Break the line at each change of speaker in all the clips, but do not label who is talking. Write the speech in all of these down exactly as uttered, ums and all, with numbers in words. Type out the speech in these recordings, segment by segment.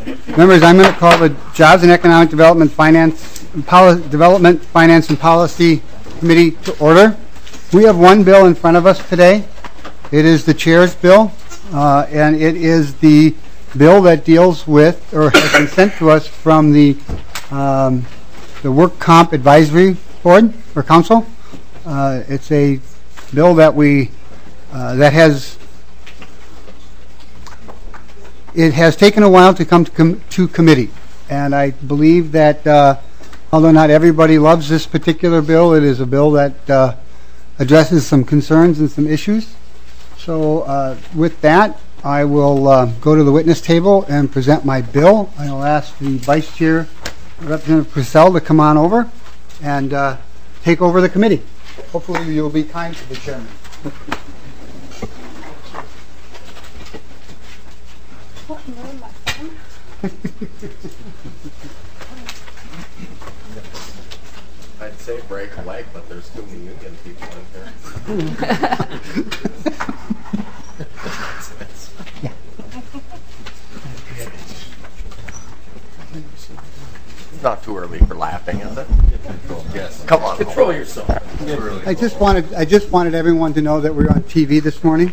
Members, I'm going to call the Jobs and Economic Development Finance Poli- Development Finance and Policy Committee to order. We have one bill in front of us today. It is the chair's bill, uh, and it is the bill that deals with, or has been sent to us from the um, the Work Comp Advisory Board or Council. Uh, it's a bill that we uh, that has it has taken a while to come to, com- to committee, and I believe that uh, although not everybody loves this particular bill, it is a bill that uh, addresses some concerns and some issues. So uh, with that, I will uh, go to the witness table and present my bill. I will ask the Vice Chair, Representative Purcell, to come on over and uh, take over the committee. Hopefully you'll be kind to the chairman.
I'd say break a leg, but there's too many union people in here. It's not too early for laughing, is it? Yes. Come on. Control yourself.
I just wanted I just wanted everyone to know that we're on T V this morning.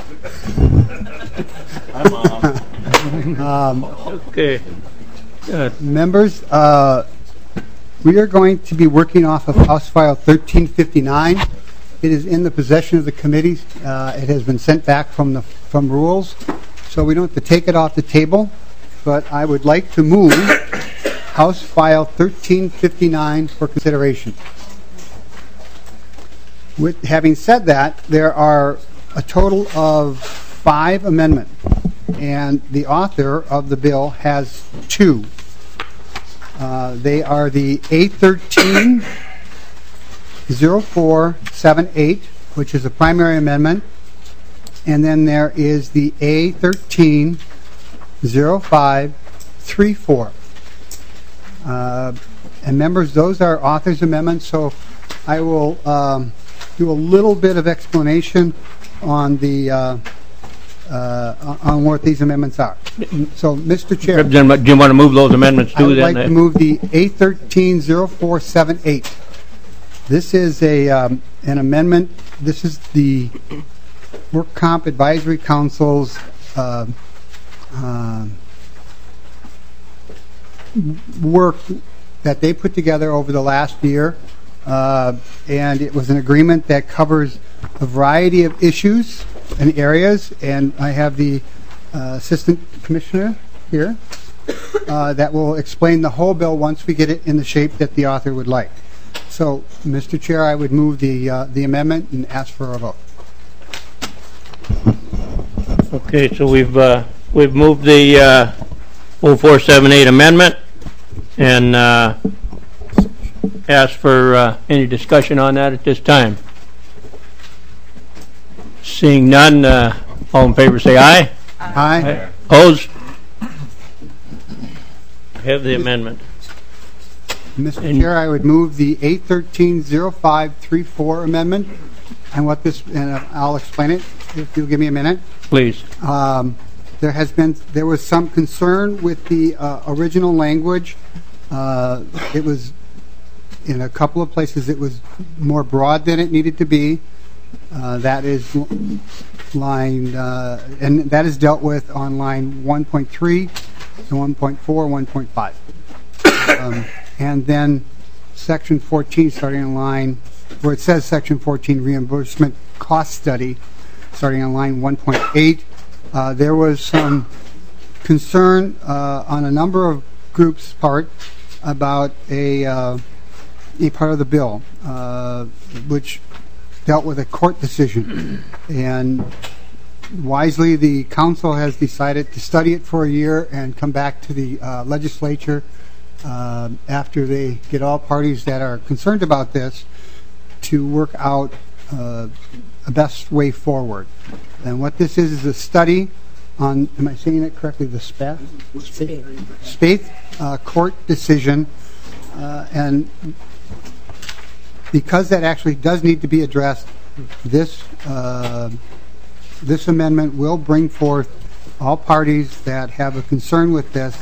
Hi, Mom.
um,
Okay. Good.
Members, uh, we are going to be working off of House File thirteen fifty-nine. It is in the possession of the committee. Uh, it has been sent back from the from rules, so we don't have to take it off the table. But I would like to move House File thirteen fifty-nine for consideration. With having said that, there are a total of five amendments, and the author of the bill has two. Uh, they are the A thirteen oh four seventy-eight, which is a primary amendment, and then there is the A thirteen oh five thirty-four. Uh, and members, those are author's amendments, so I will um, do a little bit of explanation on the uh, uh, on what these amendments are. So, Mister Chair,
Representative, do you want to move those amendments too?
I would
then?
like to move the A thirteen oh four seventy-eight. This is a um, an amendment. This is the Work Comp Advisory Council's uh, uh, work that they put together over the last year, uh, and it was an agreement that covers a variety of issues and areas, and I have the uh, Assistant Commissioner here uh, that will explain the whole bill once we get it in the shape that the author would like. So, Mister Chair, I would move the uh, the amendment and ask for a vote.
Okay, so we've uh, we've moved the uh, oh four seventy-eight amendment and uh, ask for uh, any discussion on that at this time. Seeing none, uh, all in favor say aye.
Aye.
Aye. Opposed? Have the amendment.
Mister
And-
Chair, I would move the A thirteen oh five thirty-four amendment, and what this, and I'll explain it if you'll give me a minute.
Please.
Um, there has been, there was some concern with the uh, original language. Uh, it was, in a couple of places, it was more broad than it needed to be. Uh, that is line, uh, and that is dealt with on line one point three, and one point four, one point five. Um, and then section fourteen, starting on line, where it says section fourteen, reimbursement cost study, starting on line one point eight. Uh, there was some concern uh, on a number of groups' part about a, uh, a part of the bill, uh, which dealt with a court decision. And wisely, the council has decided to study it for a year and come back to the uh, legislature uh, after they get all parties that are concerned about this to work out uh, a best way forward. And what this is is a study on, am I saying it correctly, the Spath? Spath, Spath uh, court decision. Uh, and because that actually does need to be addressed, this uh, this amendment will bring forth all parties that have a concern with this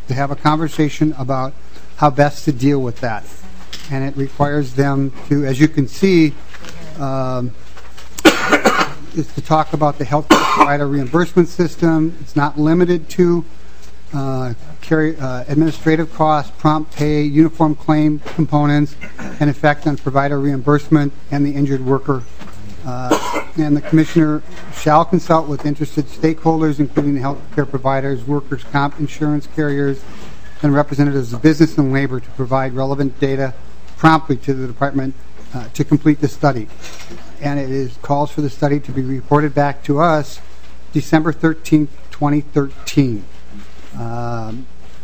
to have a conversation about how best to deal with that. And it requires them to, as you can see, um, is to talk about the health provider reimbursement system. It's not limited to uh, carry, uh, administrative costs, prompt pay, uniform claim components, and effect on provider reimbursement and the injured worker. Uh, and the Commissioner shall consult with interested stakeholders, including the healthcare providers, workers' comp insurance carriers, and representatives of business and labor to provide relevant data promptly to the Department uh, to complete the study. And it is calls for the study to be reported back to us December thirteenth, twenty thirteen. Um,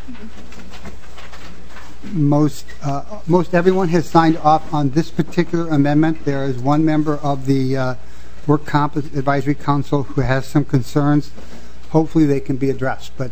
most uh, most everyone has signed off on this particular amendment. There is one member of the uh, Work Comp Advisory Council who has some concerns. Hopefully they can be addressed. But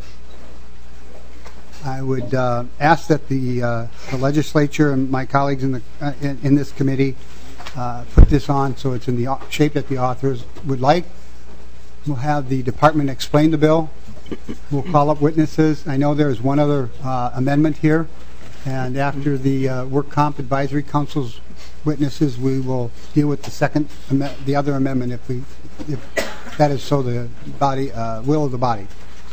I would uh, ask that the, uh, the legislature and my colleagues in, the, uh, in, in this committee uh, put this on so it's in the shape that the authors would like. We'll have the department explain the bill. We'll call up witnesses. I know there's one other uh, amendment here. And after the uh, Work Comp Advisory Council's witnesses, we will deal with the second, the other amendment if we, if that is so the body, uh, will of the body.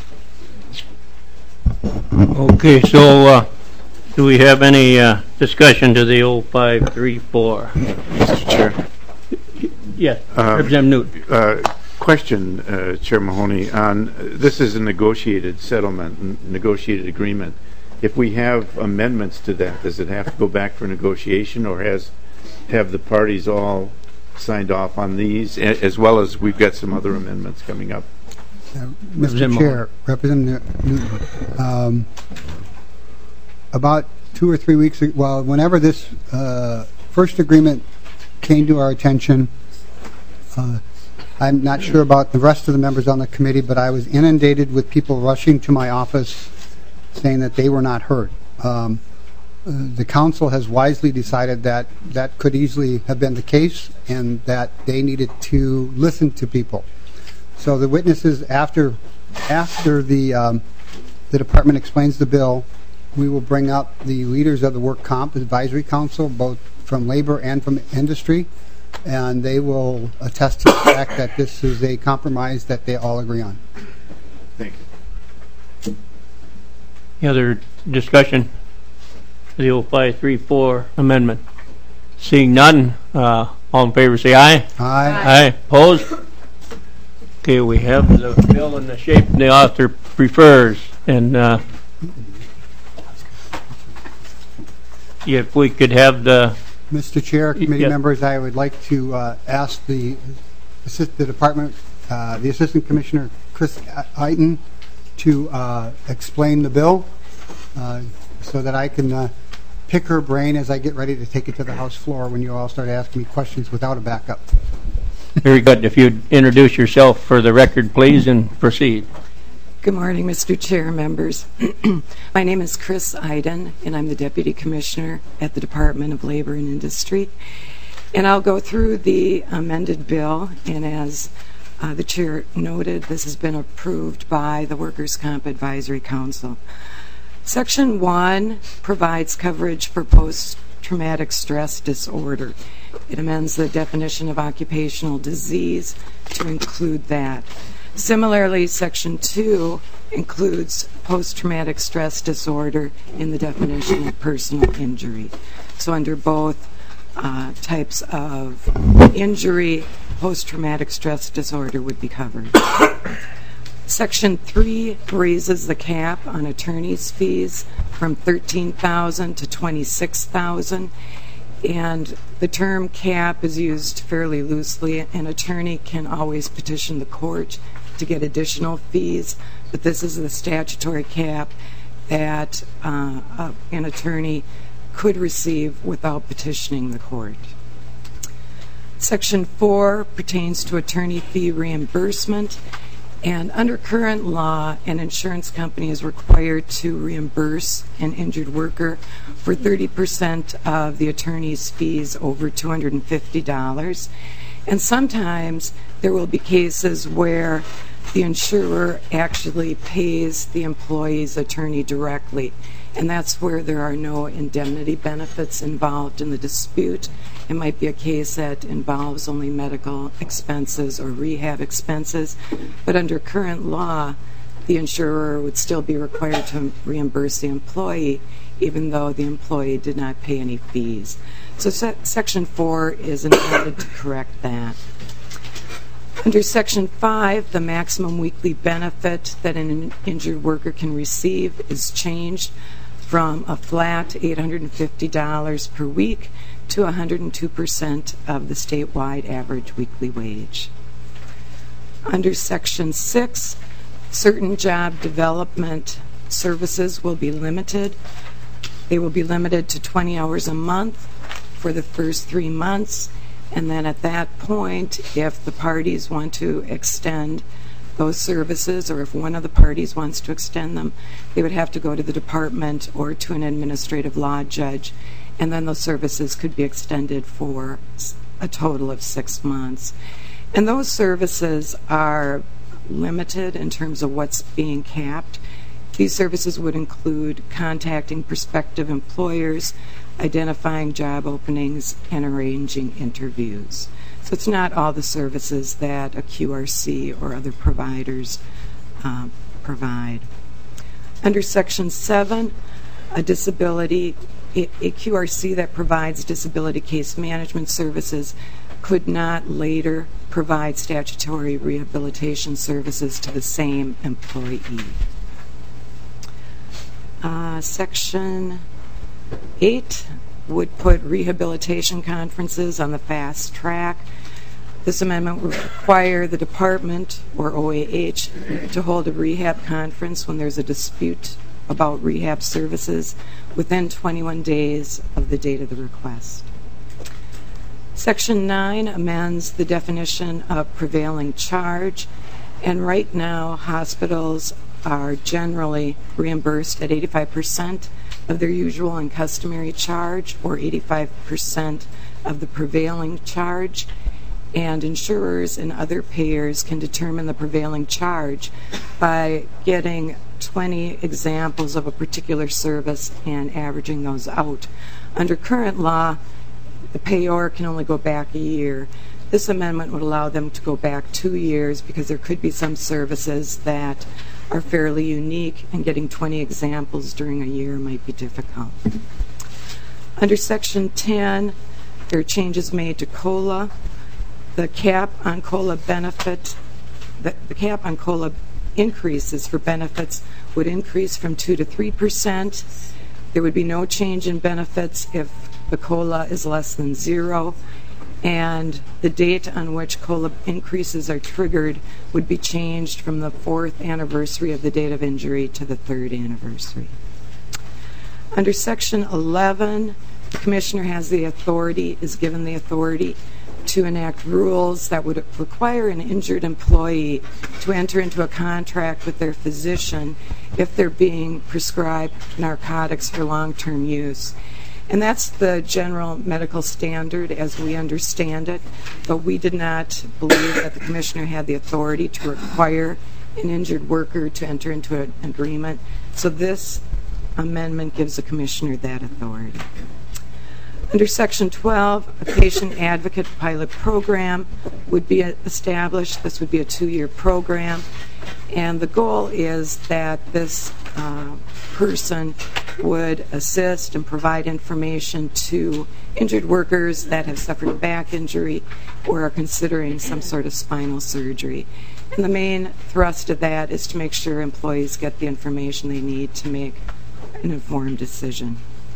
Okay, so uh, do we have any uh, discussion to the oh five three four?
Mister Chair.
Yes,
Uh,
Representative Newton.
Uh, question, uh, Chair Mahoney, on this is a negotiated settlement, n- negotiated agreement. If we have amendments to that, does it have to go back for negotiation, or has have the parties all signed off on these, a- as well as we've got some other amendments coming up?
Uh, Mister Chair, Representative Newton, um, about two or three weeks ago, well, whenever this uh, first agreement came to our attention, uh, I'm not sure about the rest of the members on the committee, but I was inundated with people rushing to my office saying that they were not heard. Um, uh, the council has wisely decided that that could easily have been the case and that they needed to listen to people. So the witnesses, after after the um, the department explains the bill, we will bring up the leaders of the Work Comp Advisory Council, both from labor and from industry, and they will attest to the fact that this is a compromise that they all agree on.
Thank you.
Any other discussion for the oh five three four amendment? Seeing none, uh, all in favor say aye.
Aye.
Aye. Opposed? Okay, we have the bill in the shape the author prefers, and uh, if we could have the
Mister Chair, committee
Yeah.
members, I would like to uh, ask the assist the department, uh, the Assistant Commissioner Chris Eiton, to uh, explain the bill, uh, so that I can uh, pick her brain as I get ready to take it to the House floor when you all start asking me questions without a backup.
very good. If you'd introduce yourself for the record, please, and proceed.
Good morning, Mister Chair, members. My name is Chris Iden, and I'm the Deputy Commissioner at the Department of Labor and Industry. And I'll go through the amended bill, and as uh, the Chair noted, this has been approved by the Workers' Comp Advisory Council. Section one provides coverage for post-traumatic stress disorder. It amends the definition of occupational disease to include that. Similarly, Section two includes post-traumatic stress disorder in the definition of personal injury. So under both uh, types of injury, post-traumatic stress disorder would be covered. Section three raises the cap on attorney's fees from thirteen thousand dollars to twenty-six thousand dollars. And the term cap is used fairly loosely. An attorney can always petition the court to get additional fees, but this is the statutory cap that uh, uh, an attorney could receive without petitioning the court. Section four pertains to attorney fee reimbursement. And under current law, an insurance company is required to reimburse an injured worker for thirty percent of the attorney's fees over two hundred fifty dollars. And sometimes there will be cases where the insurer actually pays the employee's attorney directly, and that's where there are no indemnity benefits involved in the dispute. It might be a case that involves only medical expenses or rehab expenses, but under current law, the insurer would still be required to reimburse the employee even though the employee did not pay any fees. So se- Section four is intended to correct that. Under Section five, the maximum weekly benefit that an injured worker can receive is changed from a flat eight hundred fifty dollars per week to one hundred two percent of the statewide average weekly wage. Under Section six, certain job development services will be limited. They will be limited to twenty hours a month for the first three months. And then at that point, if the parties want to extend those services, or if one of the parties wants to extend them, they would have to go to the department or to an administrative law judge, and then those services could be extended for a total of six months. And those services are limited in terms of what's being capped. These services would include contacting prospective employers, identifying job openings, and arranging interviews. So it's not all the services that a Q R C or other providers uh, provide. Under Section seven, a disability, a, a Q R C that provides disability case management services could not later provide statutory rehabilitation services to the same employee. Uh, Section eight would put rehabilitation conferences on the fast track. This amendment would require the department or O A H to hold a rehab conference when there's a dispute about rehab services within twenty-one days of the date of the request. Section nine amends the definition of prevailing charge, and right now hospitals are generally reimbursed at eighty-five percent of their usual and customary charge, or eighty-five percent of the prevailing charge, and insurers and other payers can determine the prevailing charge by getting twenty examples of a particular service and averaging those out. Under current law, the payor can only go back a year. This amendment would allow them to go back two years because there could be some services that are fairly unique, and getting twenty examples during a year might be difficult. Under Section ten, there are changes made to COLA. The cap on COLA benefit, the, the cap on COLA increases for benefits would increase from two to three percent. There would be no change in benefits if the COLA is less than zero, and the date on which COLA increases are triggered would be changed from the fourth anniversary of the date of injury to the third anniversary. Under Section eleven, the Commissioner has the authority, is given the authority to enact rules that would require an injured employee to enter into a contract with their physician if they're being prescribed narcotics for long-term use. And that's the general medical standard as we understand it, but we did not believe that the Commissioner had the authority to require an injured worker to enter into an agreement. So this amendment gives the Commissioner that authority. Under Section twelve, a patient advocate pilot program would be established. This would be a two-year program, and the goal is that this uh, person would assist and provide information to injured workers that have suffered a back injury or are considering some sort of spinal surgery. And the main thrust of that is to make sure employees get the information they need to make an informed decision.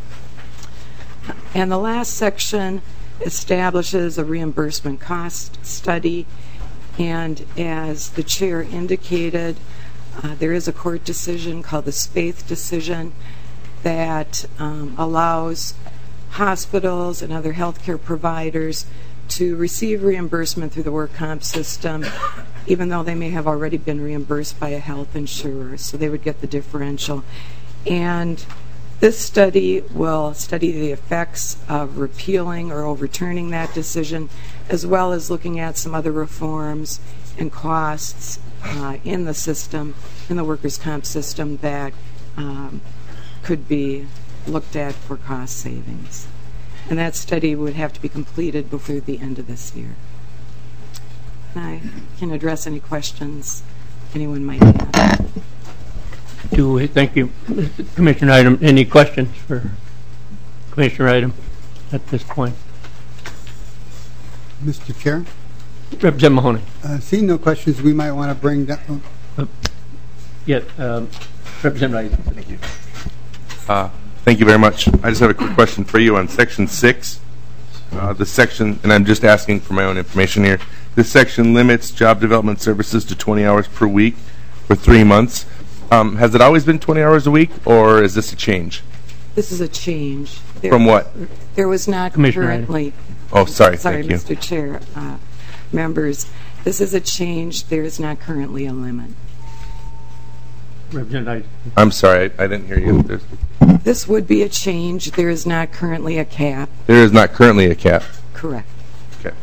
And the last section establishes a reimbursement cost study, and as the Chair indicated, uh, there is a court decision called the Spaeth decision that um, allows hospitals and other healthcare providers to receive reimbursement through the work comp system, even though they may have already been reimbursed by a health insurer, so they would get the differential. And this study will study the effects of repealing or overturning that decision, as well as looking at some other reforms and costs uh, in the system, in the workers' comp system, that um, could be looked at for cost savings. And that study would have to be completed before the end of this year. And I can address any questions anyone might have.
Do we, thank you. Commissioner Item, any questions for Commissioner Item at this point?
Mister Chair,
Representative Mahoney.
uh, seeing no questions, we might want to bring down.
Yeah, um, Representative Item.
Thank you. Uh, thank you very much. I just have a quick question for you on section six. Uh, the section, and I'm just asking for my own information here. This section limits job development services to twenty hours per week for three months. Um, has it always been twenty hours a week, or is this a change?
This is a change. There,
From what?
There was not
Commissioner
currently.
Oh, sorry.
Sorry,
Thank you.
Mister Chair, uh, members. This is a change. There is not currently a limit.
Representative Item.
I'm sorry. I, I didn't hear you. There's,
This would be a change. There is not currently a cap.
there is not currently a cap.
Correct.
Okay.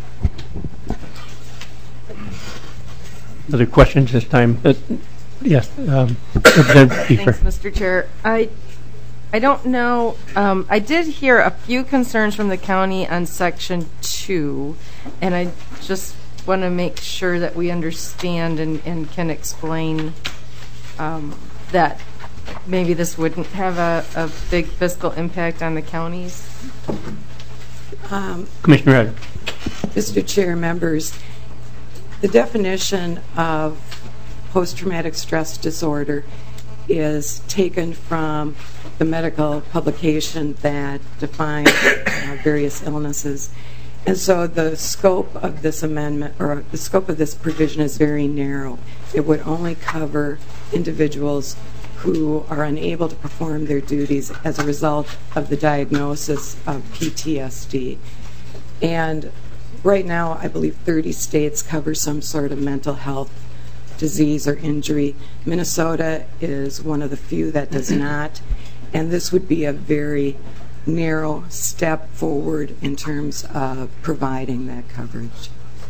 Other questions this time? Uh, yes, um, Representative Kiefer.
Thanks, Mister Chair. I I don't know. Um, I did hear a few concerns from the county on Section two, and I just want to make sure that we understand and, and can explain um, that maybe this wouldn't have a, a big fiscal impact on the counties.
Um,
Commissioner Item.
Mister Chair, members, the definition of post-traumatic stress disorder is taken from the medical publication that defines uh, various illnesses. And so the scope of this amendment, or the scope of this provision, is very narrow. It would only cover individuals who are unable to perform their duties as a result of the diagnosis of P T S D. And right now, I believe thirty states cover some sort of mental health disease or injury. Minnesota is one of the few that does not, and this would be a very narrow step forward in terms of providing that coverage.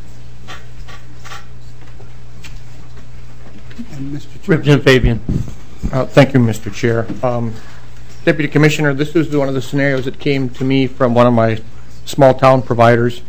And Mister Chair,
Representative Fabian.
Uh, Thank you, Mister Chair. Um, Deputy Commissioner, this is one of the scenarios that came to me from one of my small town providers.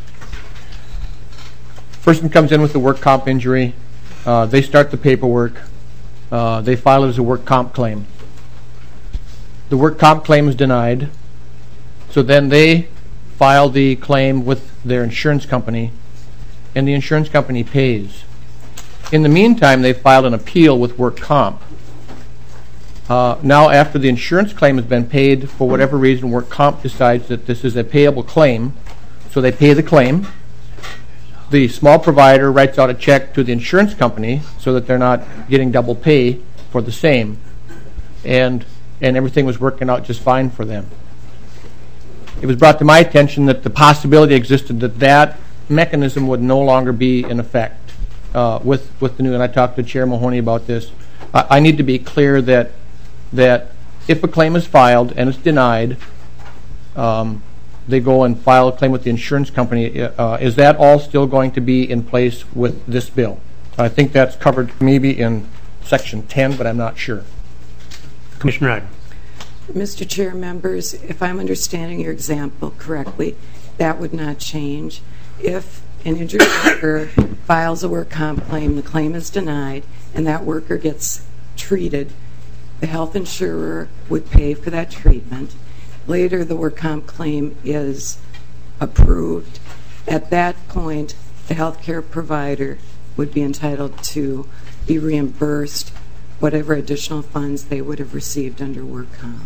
Person comes in with a work comp injury. Uh, they start the paperwork. Uh, they file it as a work comp claim. The work comp claim is denied. So then they file the claim with their insurance company, and the insurance company pays. In the meantime, they filed an appeal with work comp. Uh, now, after the insurance claim has been paid, for whatever reason, work comp decides that this is a payable claim, so they pay the claim. The small provider writes out a check to the insurance company so that they're not getting double pay for the same, and and everything was working out just fine for them. It was brought to my attention that the possibility existed that that mechanism would no longer be in effect uh, with with the new. And I talked to Chair Mahoney about this. I, I need to be clear that that if a claim is filed and it's denied, um, they go and file a claim with the insurance company. Uh, is that all still going to be in place with this bill? I think that's covered maybe in Section ten, but I'm not sure.
Commissioner Item.
Mister Chair, members, if I'm understanding your example correctly, that would not change. If an injured worker files a work comp claim, the claim is denied, and that worker gets treated, the health insurer would pay for that treatment. Later, the work comp claim is approved. At that point, the health care provider would be entitled to be reimbursed whatever additional funds they would have received under work comp.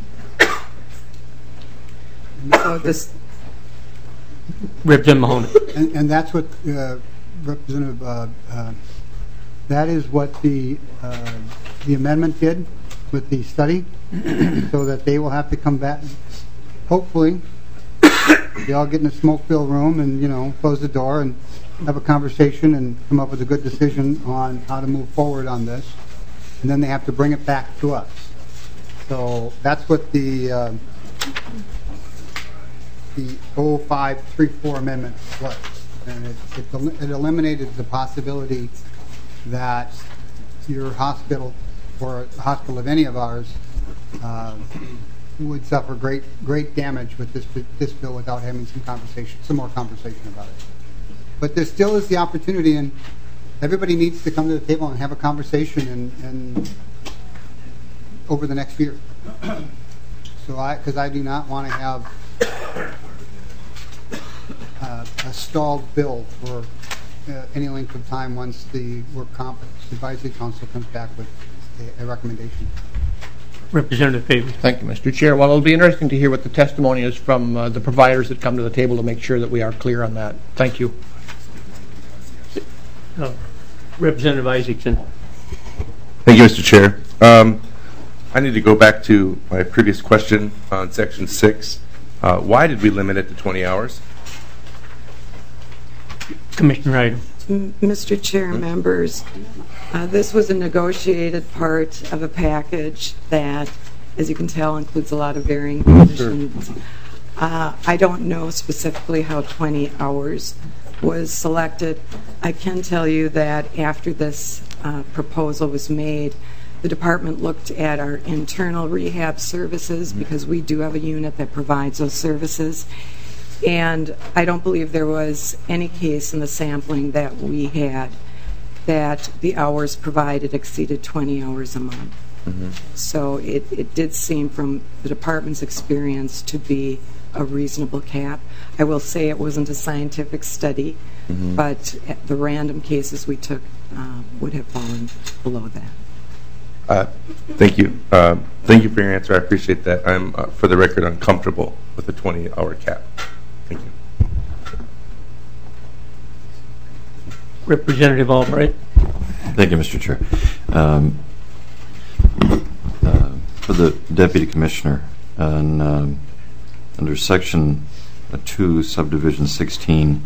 So this,
Representative Mahoney.
and, and that's what uh, Representative, uh, uh, that is what the uh, the amendment did with the study, so that they will have to come back. Hopefully, they all get in a smoke-filled room and, you know, close the door and have a conversation and come up with a good decision on how to move forward on this. And then they have to bring it back to us. So that's what the uh, the oh five three four amendment was. And it, it, el- it eliminated the possibility that your hospital or a hospital of any of ours uh, would suffer great great damage with this this bill without having some conversation, some more conversation about it. But there still is the opportunity, and everybody needs to come to the table and have a conversation and, and over the next year. So I, because I do not want to have uh, a stalled bill for uh, any length of time once the Work Comp Advisory Council comes back with a, a recommendation.
Representative Pavey.
Thank you, Mister Chair. Well, it'll be interesting to hear what the testimony is from uh, the providers that come to the table to make sure that we are clear on that. Thank you.
Uh, Representative Isaacson.
Thank you, Mister Chair. Um, I need to go back to my previous question on Section six. Uh, why did we limit it to twenty hours?
Commissioner Hyden.
M- Mister Chair, members, uh, this was a negotiated part of a package that, as you can tell, includes a lot of varying conditions. Uh, I don't know specifically how twenty hours was selected. I can tell you that after this uh, proposal was made, the department looked at our internal rehab services, because we do have a unit that provides those services, and I don't believe there was any case in the sampling that we had that the hours provided exceeded twenty hours a month. Mm-hmm. So it, it did seem from the department's experience to be a reasonable cap. I will say it wasn't a scientific study, mm-hmm. but the random cases we took uh, would have fallen below that.
Uh, thank you. Uh, thank you for your answer. I appreciate that. I'm, uh, for the record, uncomfortable with the twenty-hour cap. Thank you.
Representative Albright.
Thank you, Mister Chair. Um, uh, for the Deputy Commissioner, and, um, under Section two, Subdivision sixteen,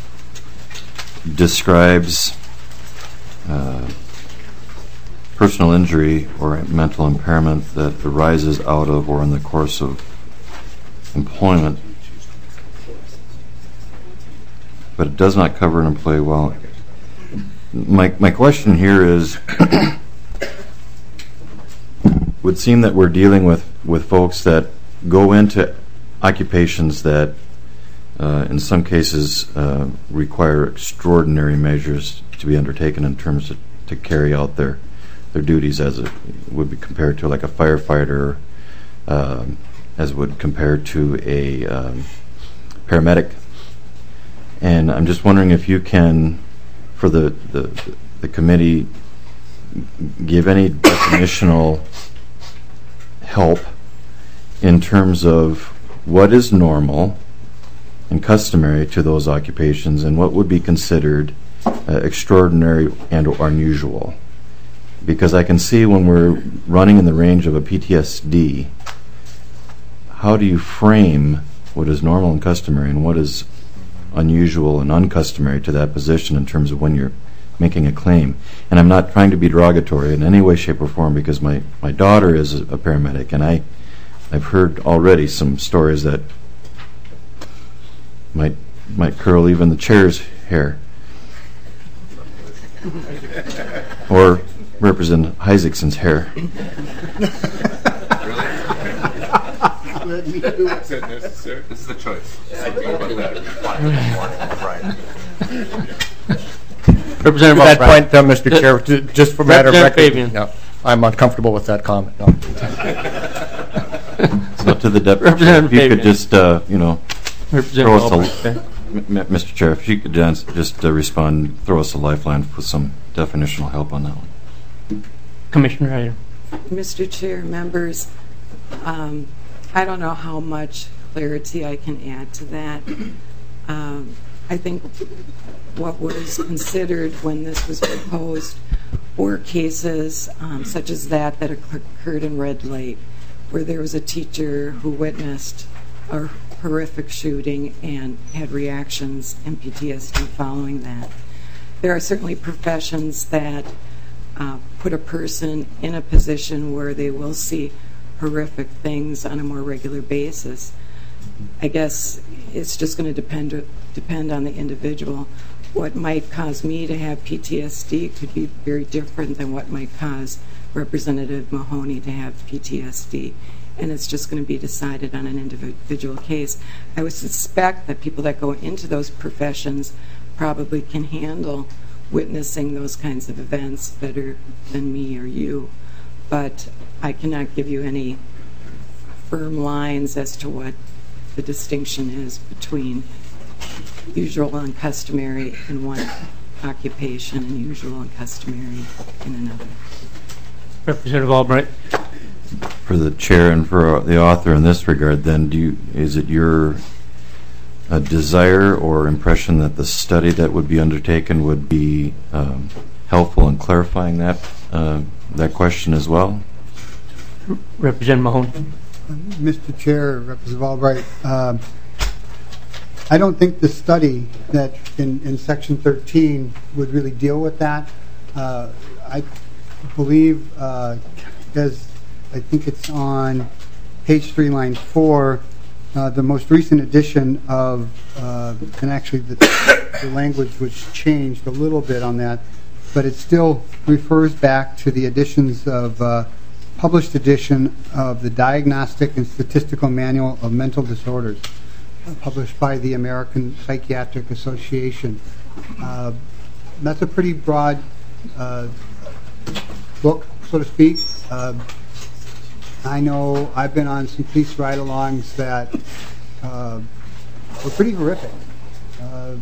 describes uh, personal injury or mental impairment that arises out of or in the course of employment, but it does not cover an employee. Well, my my question here is, would seem that we're dealing with with folks that go into occupations that uh, in some cases uh, require extraordinary measures to be undertaken in terms of to carry out their their duties, as it would be compared to like a firefighter, um, as would compare to a um, paramedic. And I'm just wondering if you can, for the, the, the committee, give any definitional help in terms of what is normal and customary to those occupations and what would be considered uh, extraordinary and or unusual. Because I can see when we're running in the range of a P T S D, how do you frame what is normal and customary and what is unusual and uncustomary to that position in terms of when you're making a claim? And I'm not trying to be derogatory in any way, shape, or form, because my, my daughter is a, a paramedic, and I, I've heard already some stories that might might curl even the chair's hair. Or Representative Isaacson's hair.
This is the choice.
Representative
At that
Albright.
point, uh, Mister Chair, ju- just for matter of
Representative
record,
Fabian.
no, I'm uncomfortable with that comment. No.
So to the deputy,
Representative
if you could
Fabian.
just, uh, you know, throw
Representative
us
Albright.
a, M- M- Mister Chair, if you could just, just uh, respond, throw us a lifeline with some definitional help on that one.
Commissioner Hyden.
Mister Chair, members, um, I don't know how much clarity I can add to that. Um, I think what was considered when this was proposed were cases um, such as that that occurred in Red Lake, where there was a teacher who witnessed a horrific shooting and had reactions and P T S D following that. There are certainly professions that uh, put a person in a position where they will see horrific things on a more regular basis. I guess it's just going to depend depend on the individual. what might cause me to have P T S D could be very different than what might cause Representative Mahoney to have P T S D. And it's just going to be decided on an individual case. I would suspect that people that go into those professions probably can handle witnessing those kinds of events better than me or you. But I cannot give you any firm lines as to what the distinction is between usual and customary in one occupation and usual and customary in another.
Representative Albright.
For the chair and for the author in this regard, then, do you, is it your uh, desire or impression that the study that would be undertaken would be um, helpful in clarifying that uh, that question as well?
Representative Mahoney.
Mister Chair, Representative Albright, uh, I don't think the study that in, in Section thirteen would really deal with that. Uh, I believe, uh, as I think it's on page three, line four, uh, the most recent edition of, uh, and actually the, the language was changed a little bit on that, but it still refers back to the editions of uh, published edition of the Diagnostic and Statistical Manual of Mental Disorders, uh, published by the American Psychiatric Association. Uh, that's a pretty broad uh, book, so to speak. Uh, I know I've been on some police ride-alongs that uh, were pretty horrific. Uh,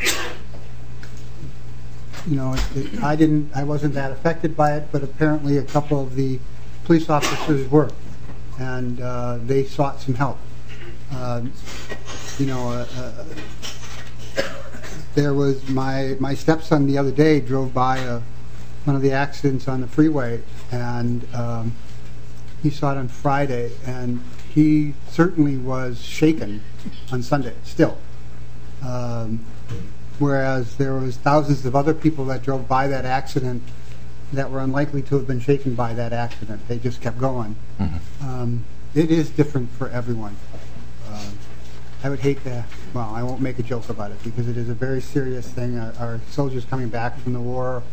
you know, it, it, I didn't, I wasn't that affected by it, but apparently a couple of the police officers were, and uh, they sought some help. Uh, you know, uh, uh, there was my my stepson the other day drove by a, one of the accidents on the freeway, and um, he saw it on Friday, and he certainly was shaken on Sunday still. Um, whereas there was thousands of other people that drove by that accident that were unlikely to have been shaken by that accident. They just kept going. Mm-hmm. Um, it is different for everyone. Uh, I would hate to, well, I won't make a joke about it because it is a very serious thing. Our, our soldiers coming back from the war,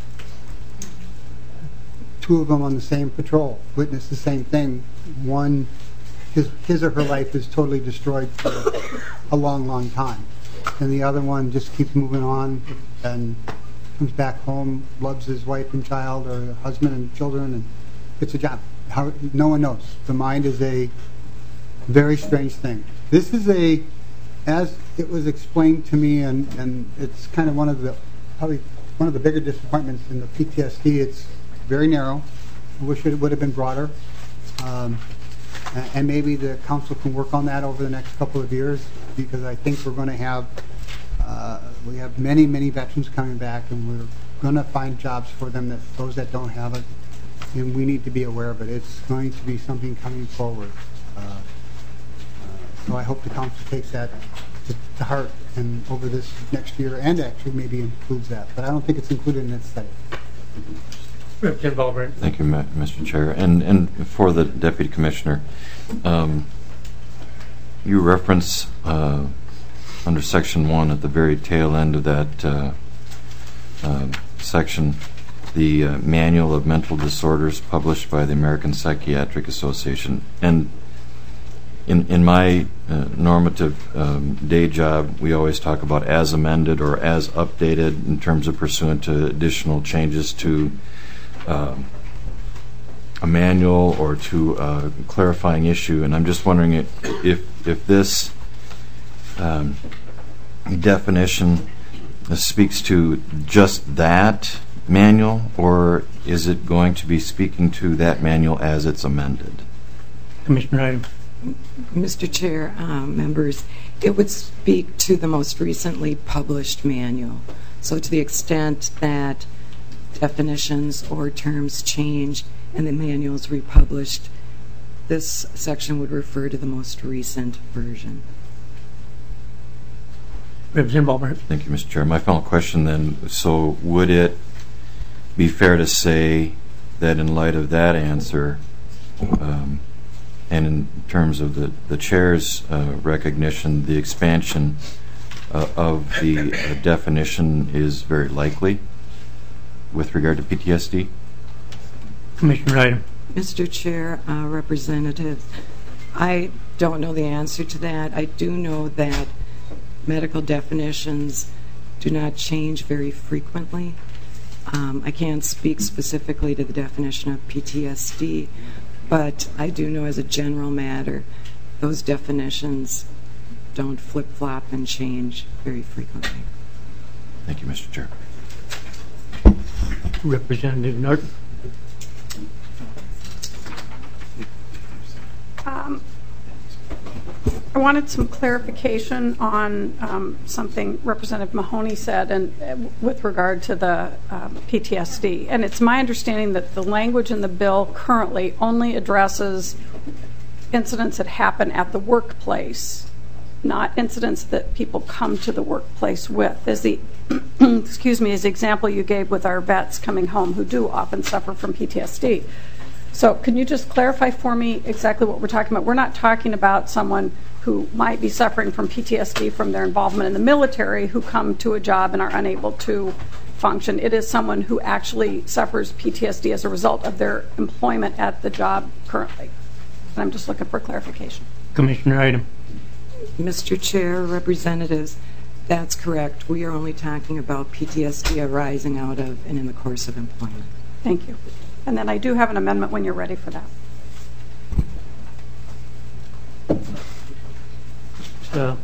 two of them on the same patrol witnessed the same thing. One, his, his or her life is totally destroyed for a long, long time. And the other one just keeps moving on and comes back home, loves his wife and child or husband and children, and gets a job. How, no one knows. The mind is a very strange thing. This is a, as it was explained to me, and, and it's kind of one of the, probably one of the bigger disappointments in the P T S D. It's very narrow. I wish it would have been broader. Um, and maybe the council can work on that over the next couple of years, because I think we're going to have uh, we have many, many veterans coming back, and we're going to find jobs for them, that those that don't have it, and we need to be aware of it. It's going to be something coming forward. Uh, uh, so I hope the council takes that to, to heart and over this next year, and actually maybe includes that. But I don't think it's included in this study.
Representative Albright.
Thank you, Mister Chair. And and for the Deputy Commissioner, um, you reference uh, under Section one at the very tail end of that uh, uh, section, the uh, Manual of Mental Disorders published by the American Psychiatric Association. And in in my uh, normative um, day job, we always talk about as amended or as updated in terms of pursuant to additional changes to Um, a manual or to a clarifying issue. And I'm just wondering if if, if this um, definition speaks to just that manual, or is it going to be speaking to that manual as it's amended?
Commissioner Item.
Mister Chair, uh, members, it would speak to the most recently published manual. So to the extent that definitions or terms change and the manual is republished, this section would refer to the most recent version.
Representative Albright.
Thank you, Mister Chair. My final question then, so would it be fair to say that in light of that answer, um, and in terms of the, the Chair's uh, recognition, the expansion uh, of the uh, definition is very likely with regard to P T S D?
Commissioner Item.
Mister Chair, uh, Representatives, I don't know the answer to that. I do know that medical definitions do not change very frequently. Um, I can't speak specifically to the definition of P T S D, but I do know as a general matter, those definitions don't flip-flop and change very frequently.
Thank you, Mister Chair.
Representative Norton.
Um, I wanted some clarification on um, something Representative Mahoney said and uh, with regard to the um, P T S D. And it's my understanding that the language in the bill currently only addresses incidents that happen at the workplace, not incidents that people come to the workplace with. As the excuse me, as the example you gave with our vets coming home who do often suffer from P T S D. So can you just clarify for me exactly what we're talking about? We're not talking about someone who might be suffering from P T S D from their involvement in the military who come to a job and are unable to function. It is someone who actually suffers P T S D as a result of their employment at the job currently. And I'm just looking for clarification.
Commissioner Item.
Mister Chair, Representatives, that's correct. We are only talking about P T S D arising out of and in the course of employment.
Thank you. And then I do have an amendment when you're ready for that.
Uh,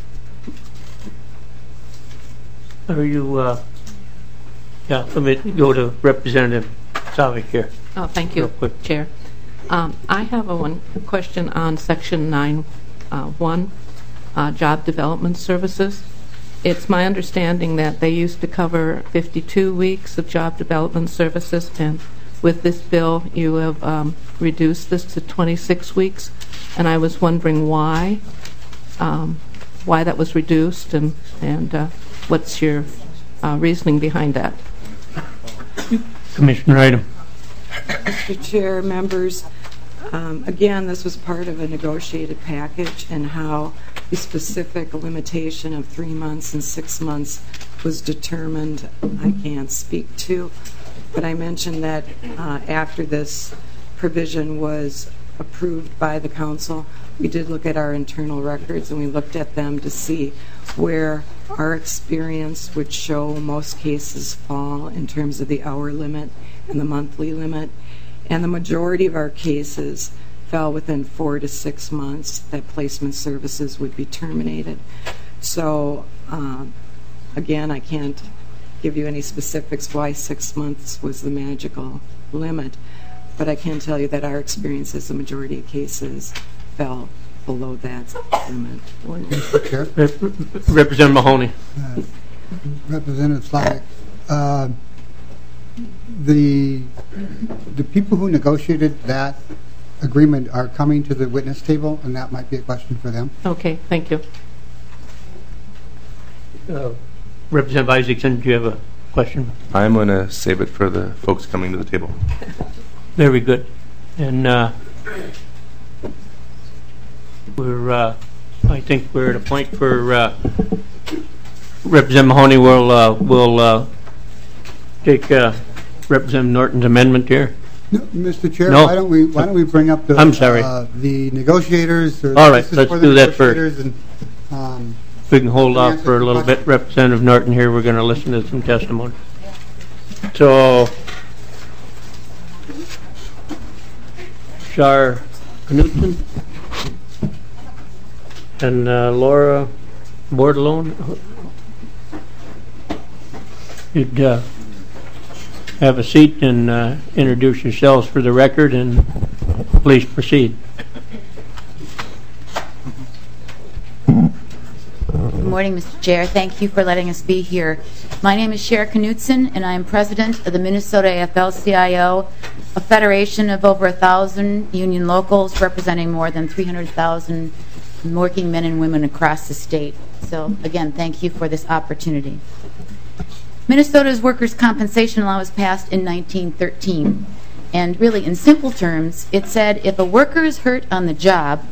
are you, uh, yeah, let me go to Representative Savick here.
Oh, thank you,
Real quick.
Chair. Um, I have a one question on Section nine one, uh, uh, Job Development Services. It's my understanding that they used to cover fifty-two weeks of job development services, and with this bill, you have um, reduced this to twenty-six weeks, and I was wondering why, um, why that was reduced, and and uh, what's your uh, reasoning behind that?
Commissioner Item.
Mister Chair, members, um, again, this was part of a negotiated package, and how the specific limitation of three months and six months was determined, I can't speak to. But I mentioned that uh, after this provision was approved by the council, we did look at our internal records and we looked at them to see where our experience would show most cases fall in terms of the hour limit and the monthly limit. And the majority of our cases fell within four to six months that placement services would be terminated. So uh, again, I can't give you any specifics why six months was the magical limit, but I can tell you that our experience is the majority of cases fell below that limit.
Chair?
Rep- Representative Mahoney.
Uh, Representative Slavic, uh, the the people who negotiated that agreement are coming to the witness table, and that might be a question for them.
Okay, thank you.
Uh, Representative Isaacson, do you have a question?
I'm going to save it for the folks coming to the table.
Very good. And uh, we're, uh, I think we're at a point for uh, Representative Mahoney will uh, will uh, take uh, Representative Norton's amendment here.
No, Mister Chair,
No.
why don't we why don't we bring up the
I'm sorry.
uh, the negotiators? Or
All right,
this is
let's
for the
do that first.
negotiators and, um,
We can hold off
answer
for a
the
little
question.
bit. Representative Norton here, we're going to listen to some testimony. So, Shar Knutson and uh, Laura Bordelon, you'd uh, have a seat and uh, introduce yourselves for the record, and please proceed.
Good morning, Mister Chair. Thank you for letting us be here. My name is Cher Knutson, and I am president of the Minnesota A F L C I O, a federation of over a thousand union locals representing more than three hundred thousand working men and women across the state. So, again, thank you for this opportunity. Minnesota's workers' compensation law was passed in nineteen thirteen. And really, in simple terms, it said if a worker is hurt on the job,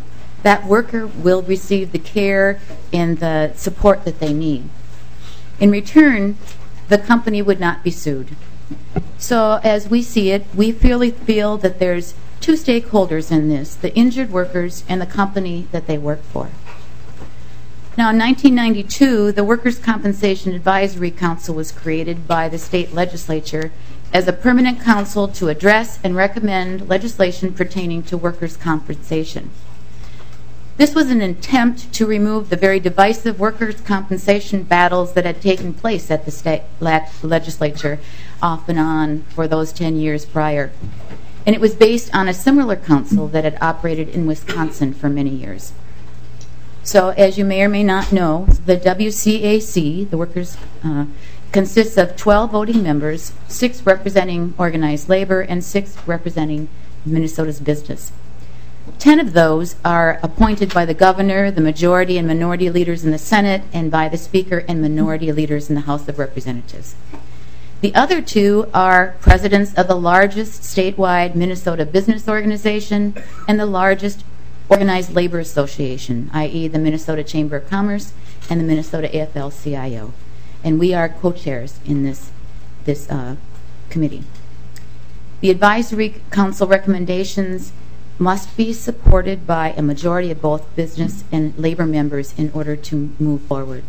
that worker will receive the care and the support that they need. In return, the company would not be sued. So as we see it, we really feel that there's two stakeholders in this, the injured workers and the company that they work for. Now, in nineteen ninety-two, the Workers' Compensation Advisory Council was created by the state legislature as a permanent council to address and recommend legislation pertaining to workers' compensation. This was an attempt to remove the very divisive workers' compensation battles that had taken place at the state legislature off and on for those ten years prior. And it was based on a similar council that had operated in Wisconsin for many years. So, as you may or may not know, the W C A C, the workers, uh, consists of twelve voting members, six representing organized labor, and six representing Minnesota's business. Ten of those are appointed by the governor, the majority and minority leaders in the Senate, and by the Speaker and minority leaders in the House of Representatives. The other two are presidents of the largest statewide Minnesota business organization and the largest organized labor association, that is the Minnesota Chamber of Commerce and the Minnesota A F L C I O. And we are co-chairs in this, this uh, committee. The Advisory Council recommendations must be supported by a majority of both business and labor members in order to move forward.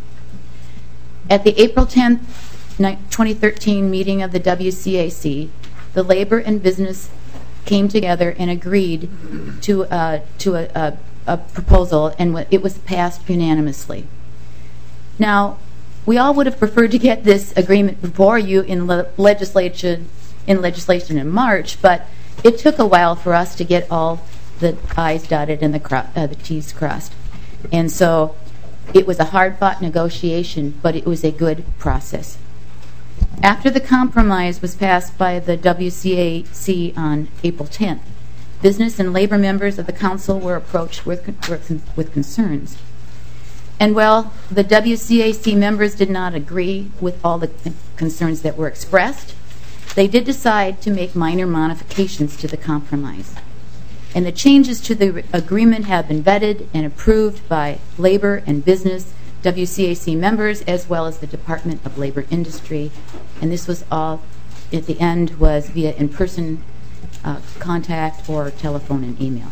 At the April tenth, twenty thirteen meeting of the W C A C, the labor and business came together and agreed to, uh, to a, a, a proposal, and it was passed unanimously. Now, we all would have preferred to get this agreement before you in le- legislation in legislation in March, but it took a while for us to get all the I's dotted and the, cro- uh, the T's crossed. And so it was a hard-fought negotiation, but it was a good process. After the compromise was passed by the W C A C on April tenth, business and labor members of the council were approached with, with concerns. And while the W C A C members did not agree with all the concerns that were expressed, they did decide to make minor modifications to the compromise. And the changes to the agreement have been vetted and approved by labor and business W C A C members, as well as the Department of Labor Industry. And this was all, at the end, was via in-person uh, contact or telephone and email.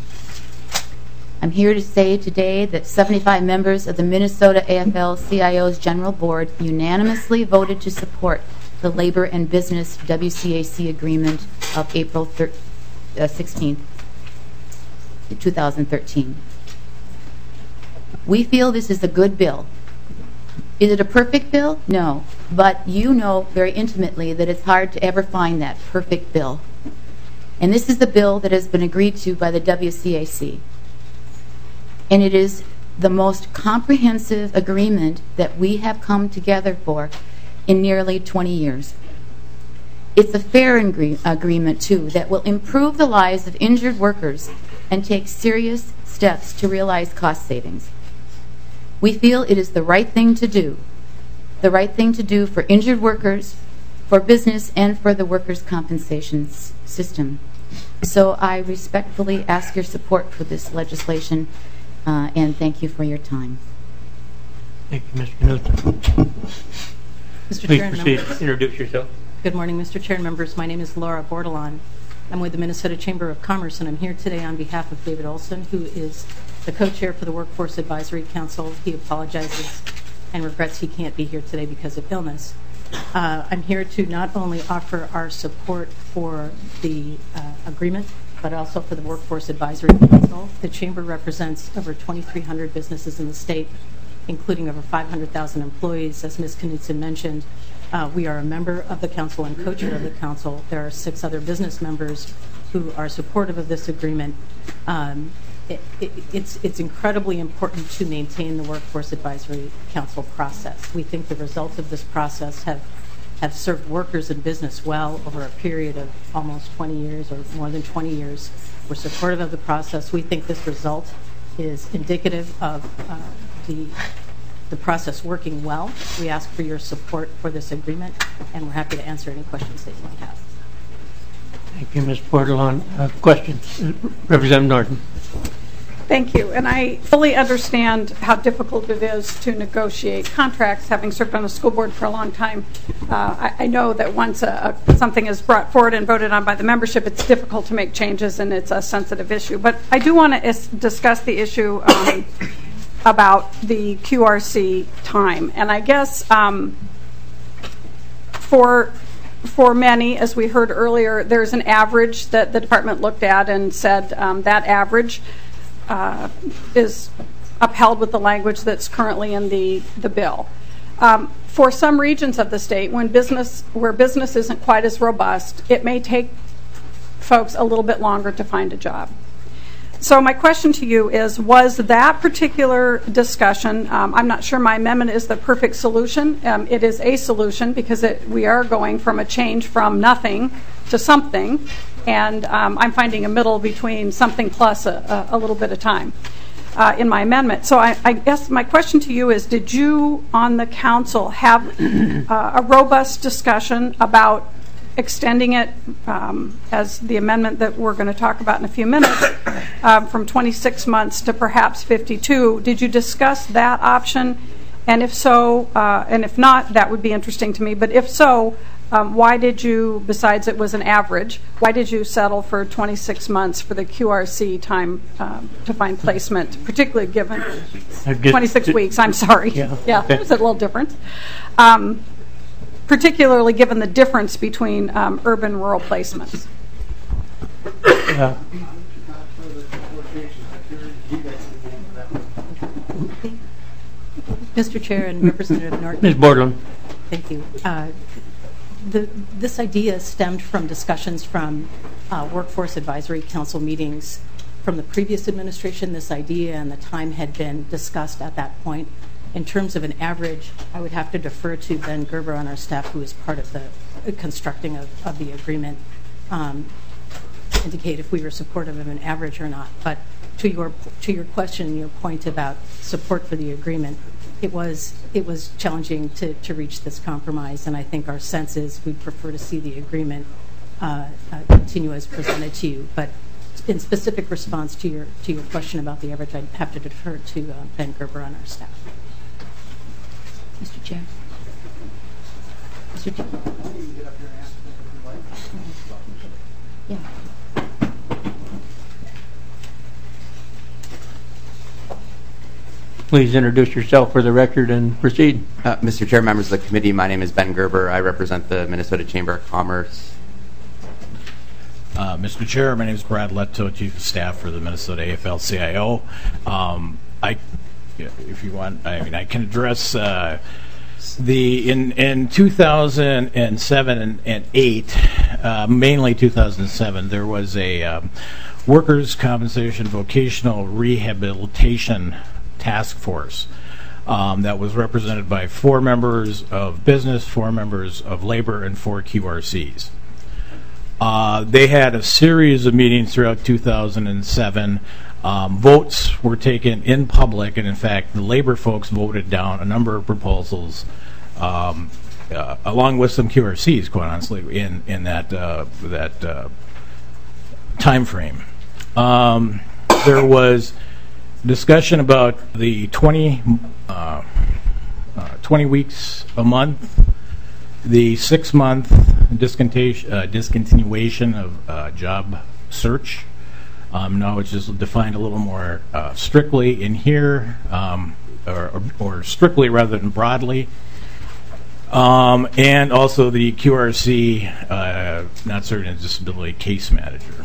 I'm here to say today that seventy-five members of the Minnesota A F L C I O's General Board unanimously voted to support the Labor and Business W C A C agreement of April sixteenth, two thousand thirteen. We feel this is a good bill. Is it a perfect bill? No. But you know very intimately that it's hard to ever find that perfect bill. And this is the bill that has been agreed to by the W C A C. And it is the most comprehensive agreement that we have come together for in nearly twenty years. It's a fair agree- agreement, too, that will improve the lives of injured workers and take serious steps to realize cost savings. We feel it is the right thing to do, the right thing to do for injured workers, for business, and for the workers' compensation s- system. So I respectfully ask your support for this legislation, uh, and thank you for your time.
Thank you, Mister Knudsen.
Mister
Please
Chair and
proceed.
members.
Introduce yourself.
Good morning, Mister Chair and members. My name is Laura Bordelon. I'm with the Minnesota Chamber of Commerce, and I'm here today on behalf of David Olson, who is the co-chair for the Workforce Advisory Council. He apologizes and regrets he can't be here today because of illness. Uh, I'm here to not only offer our support for the uh, agreement, but also for the Workforce Advisory Council. The Chamber represents over twenty-three hundred businesses in the state, including over five hundred thousand employees. As Miz Knudsen mentioned, uh, we are a member of the council and co-chair of the council. There are six other business members who are supportive of this agreement. Um, it, it, it's, it's incredibly important to maintain the Workforce Advisory Council process. We think the results of this process have, have served workers and business well over a period of almost twenty years or more than twenty years. We're supportive of the process. We think this result is indicative of uh, the, the process working well. We ask for your support for this agreement, and we're happy to answer any questions that you might have.
Thank you, Miz Bordelon. Uh, questions? Uh, Representative Norton.
Thank you. And I fully understand how difficult it is to negotiate contracts. Having served on the school board for a long time, uh, I, I know that once a, a, something is brought forward and voted on by the membership, it's difficult to make changes, and it's a sensitive issue. But I do want to is- discuss the issue um, about the Q R C time. And I guess um, for for many, as we heard earlier, there's an average that the department looked at and said um, that average Uh, is upheld with the language that's currently in the, the bill. Um, for some regions of the state, when business, where business isn't quite as robust, it may take folks a little bit longer to find a job. So my question to you is, was that particular discussion, um, I'm not sure my amendment is the perfect solution. Um, it is a solution because it, we are going from a change from nothing to something. And um, I'm finding a middle between something plus a, a, a little bit of time uh, in my amendment. So I, I guess my question to you is, did you on the council have uh, a robust discussion about extending it um, as the amendment that we're going to talk about in a few minutes um, from twenty-six months to perhaps fifty-two? Did you discuss that option? And if so, uh, and if not, that would be interesting to me. But if so, Um, why did you, besides it was an average, why did you settle for twenty-six months for the Q R C time um, to find placement, particularly given twenty-six weeks, I'm sorry. Yeah, yeah there's a little difference. Um, particularly given the difference between um, urban-rural placements.
Yeah.
Mister Chair and Representative Norton.
Miz Bordelon.
Thank you. Uh, The, this idea stemmed from discussions from uh, Workforce Advisory Council meetings from the previous administration. This idea and the time had been discussed at that point. In terms of an average, I would have to defer to Ben Gerber on our staff, who is part of the uh, constructing of, of the agreement, um, indicate if we were supportive of an average or not. But to your to your question, your point about support for the agreement, it was it was challenging to, to reach this compromise, and I think our sense is we'd prefer to see the agreement uh, uh, continue as presented to you. But in specific response to your to your question about the average, I'd have to defer to uh, Ben Gerber on our staff.
Mister Chair. Mister Chair. Yeah.
Please introduce yourself for the record and proceed.
Uh, Mister Chair, members of the committee, my name is Ben Gerber. I represent the Minnesota Chamber of Commerce.
Uh, Mister Chair, my name is Brad Leto, Chief of Staff for the Minnesota A F L C I O. Um, I, if you want, I mean, I can address uh, the in in two thousand seven and, and eight, uh, mainly two thousand seven. There was a um, workers' compensation vocational rehabilitation task force um, that was represented by four members of business, four members of labor, and four Q R Cs. Uh, they had a series of meetings throughout two thousand seven. Um, votes were taken in public, and in fact, the labor folks voted down a number of proposals, um, uh, along with some Q R Cs, quite honestly, in in that uh, that uh, time frame. Um, there was discussion about the twenty, uh, uh, twenty weeks a month, the six-month discontinuation, uh, discontinuation of uh, job search. Um, now it's just defined a little more uh, strictly in here, um, or, or, or strictly rather than broadly. Um, and also the Q R C, uh, not certain disability case manager.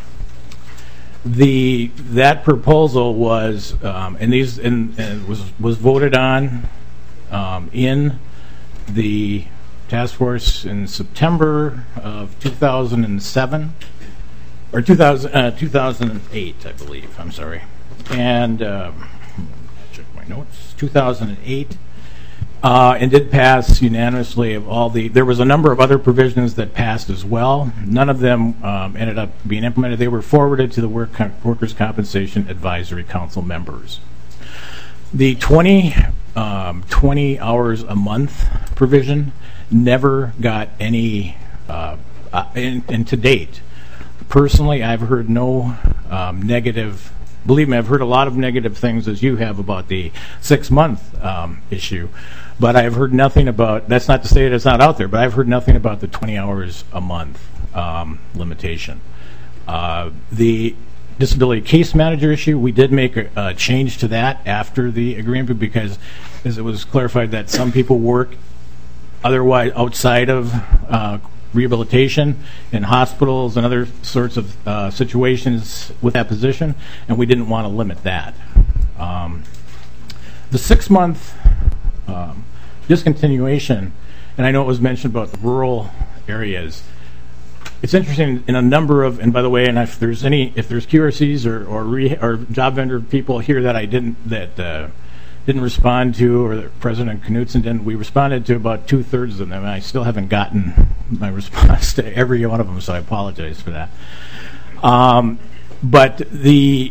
The that proposal was um, and these and, and was was voted on um, in the task force in September of two thousand seven or two thousand, uh, two thousand eight, I believe. I'm sorry, and um, check my notes. two thousand eight. Uh, and did pass unanimously of all the, there was a number of other provisions that passed as well. None of them um, ended up being implemented. They were forwarded to the work, Workers' Compensation Advisory Council members. The twenty, um, twenty hours a month provision never got any, uh, uh, and, and to date, personally, I've heard no um, negative believe me, I've heard a lot of negative things, as you have, about the six-month um, issue. But I've heard nothing about, that's not to say that it's not out there, but I've heard nothing about the twenty hours a month um, limitation. Uh, the disability case manager issue, we did make a, a change to that after the agreement, because as it was clarified that some people work otherwise outside of uh, rehabilitation in hospitals and other sorts of uh, situations with that position, and we didn't want to limit that. Um, the six-month um, discontinuation, and I know it was mentioned about the rural areas. It's interesting in a number of, and by the way, and if there's any, if there's Q R Cs or or, re, or job vendor people here that I didn't that uh, didn't respond to, or that President Knudsen didn't, we responded to about two thirds of them. And I still haven't gotten my response to every one of them, so I apologize for that. Um, but the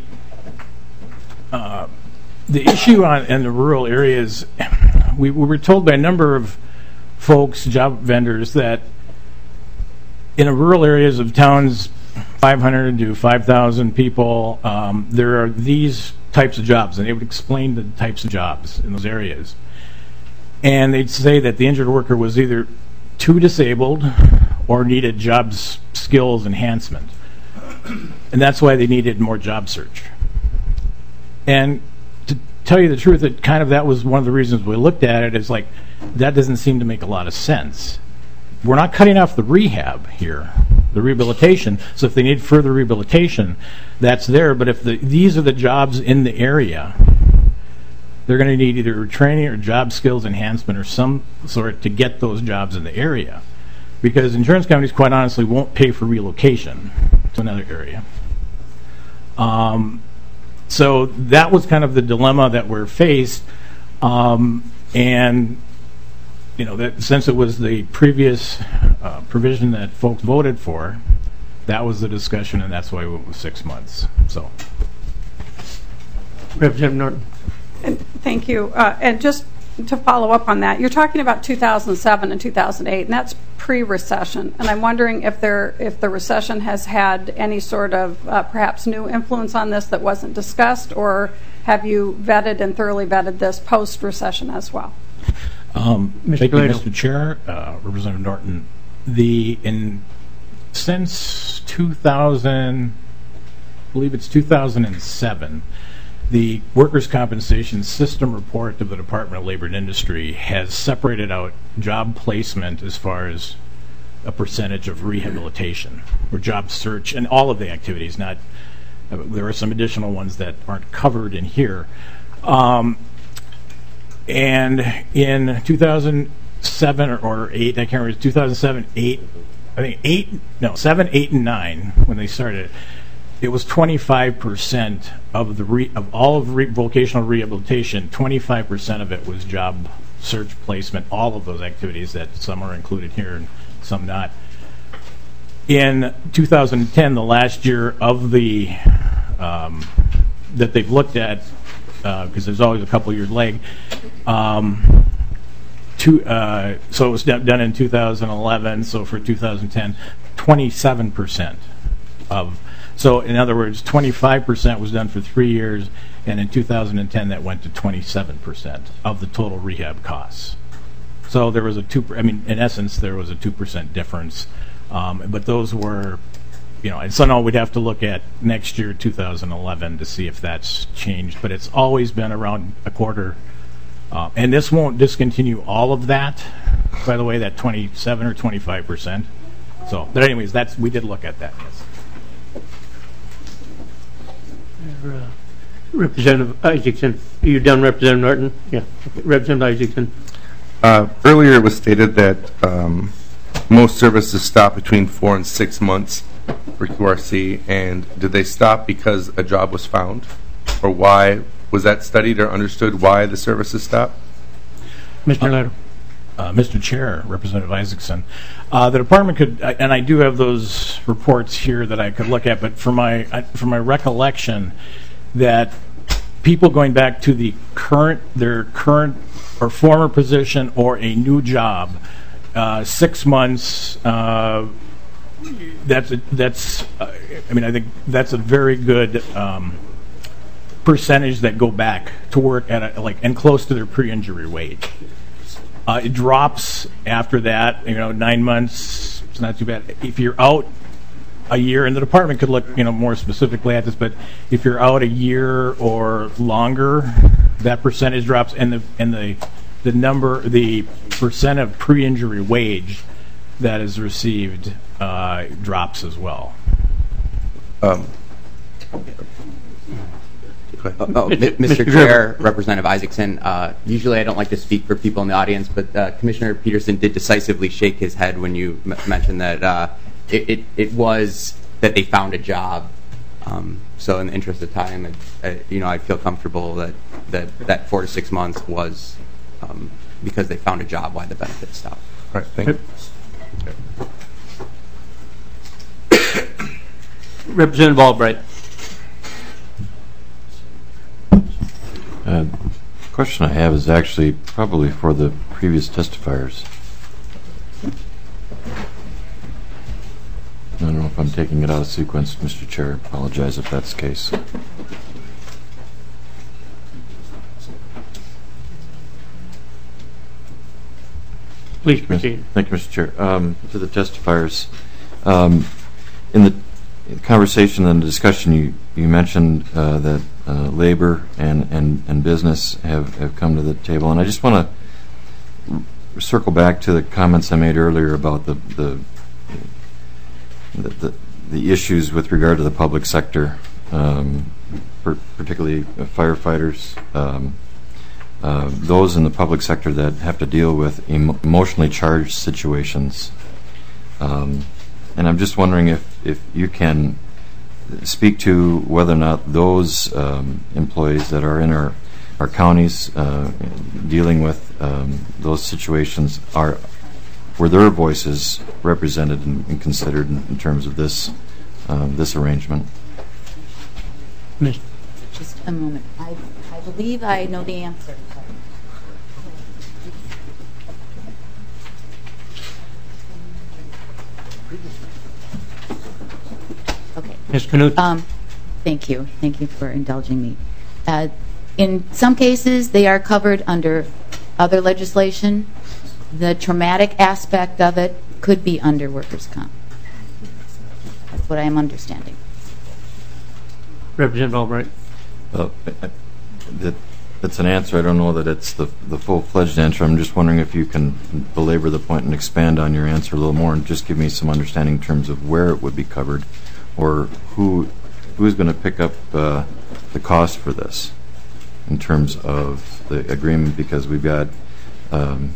uh, the issue on in the rural areas, we, we were told by a number of folks, job vendors, that in the rural areas of towns, five hundred to five thousand people, um, there are these types of jobs, and they would explain the types of jobs in those areas. And they'd say that the injured worker was either too disabled or needed job skills enhancement. And that's why they needed more job search. And to tell you the truth, it kind of that was one of the reasons we looked at it, is like, that doesn't seem to make a lot of sense. We're not cutting off the rehab here, the rehabilitation. So if they need further rehabilitation, that's there. But if the, these are the jobs in the area, they're going to need either training or job skills enhancement or some sort to get those jobs in the area. Because insurance companies, quite honestly, won't pay for relocation to another area. Um, so that was kind of the dilemma that we're faced. Um, and you know, that since it was the previous uh, provision that folks voted for, that was the discussion, and that's why it was six months. So,
Representative Norton.
And thank you. Uh, and just to follow up on that, you're talking about two thousand seven and two thousand eight, and that's pre-recession. And I'm wondering if there, if the recession has had any sort of uh, perhaps new influence on this that wasn't discussed, or have you vetted and thoroughly vetted this post-recession as well?
Um, thank you, Mister Chair, uh, Representative Norton. The in since two thousand, I believe it's two thousand seven, the Workers' Compensation System Report of the Department of Labor and Industry has separated out job placement as far as a percentage of rehabilitation or job search and all of the activities. Not uh, there are some additional ones that aren't covered in here. Um, And in two thousand seven or, or eight, I can't remember, two thousand seven, eight, I think eight, no, seven, eight, and nine, when they started, it was twenty-five percent of the re, of all of re, vocational rehabilitation. twenty-five percent of it was job search, placement, all of those activities that some are included here and some not. In two thousand ten, the last year of the um, that they've looked at, because uh, there's always a couple years lag. Um, two, uh, so it was done in two thousand eleven. So for two thousand ten, twenty-seven percent of. So in other words, twenty-five percent was done for three years, and in two thousand ten that went to twenty-seven percent of the total rehab costs. So there was a two. I mean, in essence, there was a two percent difference. Um, but those were. You know, and so now we'd have to look at next year, two thousand eleven, to see if that's changed. But it's always been around a quarter. Uh, and this won't discontinue all of that, by the way, that twenty-seven or twenty-five percent. So, but anyways, that's we did look at that, yes.
Uh, Representative Isaacson. Are you done, Representative Norton? Yeah. Okay. Representative Isaacson.
Uh, earlier it was stated that um, most services stop between four and six months for Q R C, and did they stop because a job was found, or why was that studied or understood why the services stopped?
Mister Leto.
Uh, Mister Chair, Representative Isaacson, uh, the department could, and I do have those reports here that I could look at, but for my for my recollection, that people going back to the current their current or former position or a new job, uh, six months. Uh, That's a, that's. Uh, I mean, I think that's a very good um, percentage that go back to work at a, like and close to their pre-injury wage. Uh, it drops after that. You know, nine months. It's not too bad. If you're out a year, and the department could look, you know, more specifically at this, but if you're out a year or longer, that percentage drops, and the and the the number, the percent of pre-injury wage that is received uh, drops as well.
Um, Oh, oh, Mister Chair, Representative Isaacson, uh, usually I don't like to speak for people in the audience, but uh, Commissioner Peterson did decisively shake his head when you m- mentioned that uh, it, it, it was that they found a job. Um, so in the interest of time, it, uh, you know, I feel comfortable that, that that four to six months was um, because they found a job why the benefits stopped.
All right, thank you.
Representative Albright.
Uh, the question I have is actually probably for the previous testifiers. I don't know if I'm taking it out of sequence, Mister Chair. I apologize if that's the case.
Please proceed.
Thank you, Mister Chair. Um, to the testifiers, um, in the conversation and the discussion, you, you mentioned uh, that uh, labor and, and, and business have, have come to the table. And I just want to r- circle back to the comments I made earlier about the the, the, the, the issues with regard to the public sector, um, per, particularly firefighters, um, uh, those in the public sector that have to deal with emo- emotionally charged situations. Um, and I'm just wondering if, if you can speak to whether or not those um, employees that are in our, our counties uh, dealing with um, those situations are were their voices represented and, and considered in, in terms of this um, this arrangement.
Just a moment. I, I believe I know the answer. Okay.
Miz Knut.
Um, thank you. Thank you for indulging me. Uh, in some cases, they are covered under other legislation. The traumatic aspect of it could be under workers' comp. That's what I am understanding.
Representative Albright.
Well, that that's an answer. I don't know that it's the the full-fledged answer. I'm just wondering if you can belabor the point and expand on your answer a little more and just give me some understanding in terms of where it would be covered, or who who's going to pick up uh, the cost for this in terms of the agreement, because we've got um,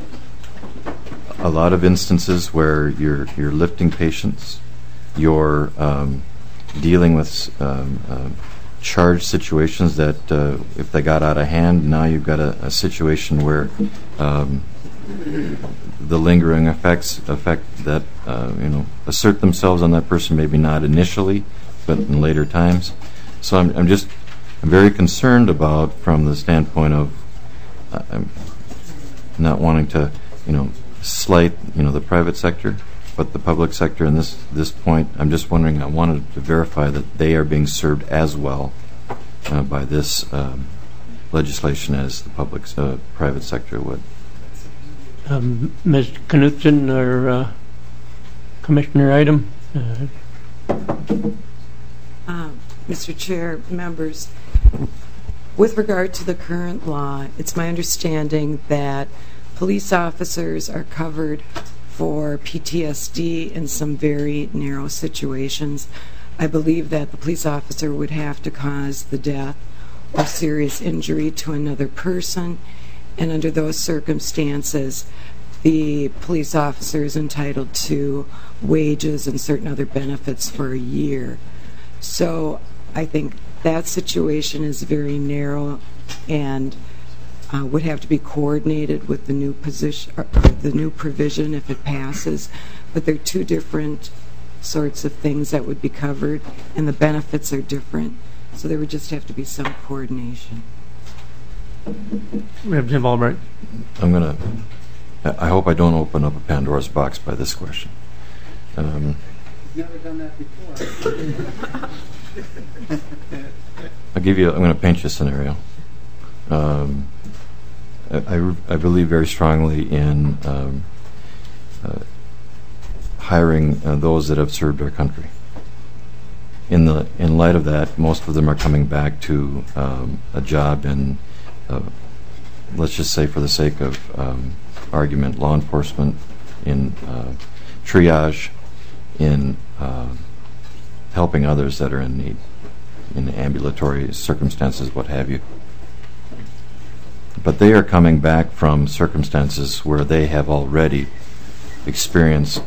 a lot of instances where you're you're lifting patients, you're um, dealing with um, uh, charged situations that uh, if they got out of hand, now you've got a, a situation where um, the lingering effects affect that uh, you know assert themselves on that person, maybe not initially, but in later times. So I'm, I'm just I'm very concerned about, from the standpoint of uh, I'm not wanting to you know slight you know the private sector, but the public sector. In this this point, I'm just wondering. I wanted to verify that they are being served as well uh, by this um, legislation as the public uh, private sector would.
Um, Miz Knutson or uh, Commissioner Item. Uh,
Uh, Mister Chair, members, with regard to the current law, it's my understanding that police officers are covered for P T S D in some very narrow situations. I believe that the police officer would have to cause the death or serious injury to another person, and under those circumstances, the police officer is entitled to wages and certain other benefits for a year. So I think that situation is very narrow and uh, would have to be coordinated with the new position, or the new provision if it passes. But they're two different sorts of things that would be covered, and the benefits are different. So there would just have to be some coordination.
Representative Albright.
I'm gonna. I hope I don't open up a Pandora's box by this question. Um,
Never done that before.
I'll give you. I'm going to paint you a scenario. Um, I, I, I believe very strongly in um, uh, hiring uh, those that have served our country. In the in light of that, most of them are coming back to um, a job in, uh, let's just say, for the sake of um, argument, law enforcement, in uh, triage, in uh, helping others that are in need, in ambulatory circumstances, what have you. But they are coming back from circumstances where they have already experienced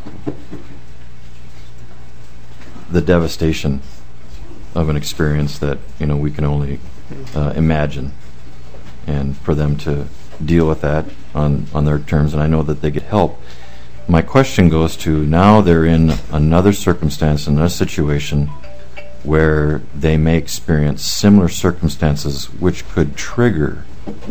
the devastation of an experience that, you know, we can only uh, imagine, and for them to deal with that on, on their terms, and I know that they get help. My question goes to, now they're in another circumstance, another situation where they may experience similar circumstances which could trigger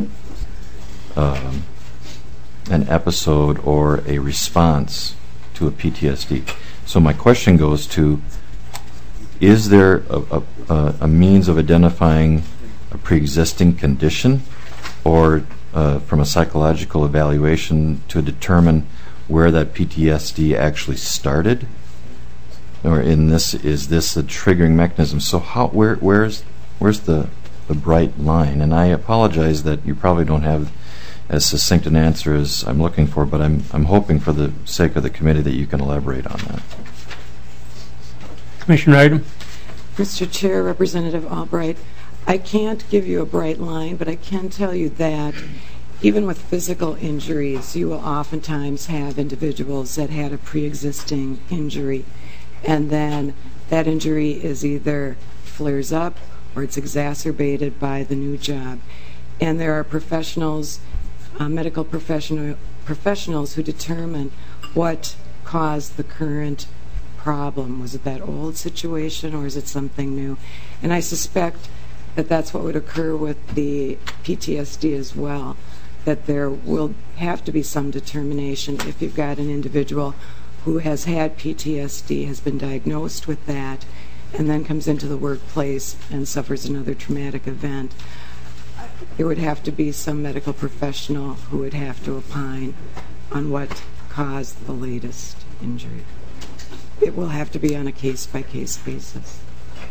um, an episode or a response to a P T S D. So my question goes to, is there a, a, a means of identifying a pre-existing condition, or uh, from a psychological evaluation to determine where that P T S D actually started? Or in this, is this a triggering mechanism? So how, where, where's, where's the, the bright line? And I apologize that you probably don't have as succinct an answer as I'm looking for, but I'm, I'm hoping for the sake of the committee that you can elaborate on that.
Commissioner Iden.
Mister Chair, Representative Albright, I can't give you a bright line, but I can tell you that even with physical injuries, you will oftentimes have individuals that had a pre-existing injury, and then that injury is either flares up or it's exacerbated by the new job. And there are professionals, uh, medical professional, professionals who determine what caused the current problem. Was it that old situation, or is it something new? And I suspect that that's what would occur with the P T S D as well, that there will have to be some determination if you've got an individual who has had P T S D, has been diagnosed with that, and then comes into the workplace and suffers another traumatic event. There would have to be some medical professional who would have to opine on what caused the latest injury. It will have to be on a case-by-case basis.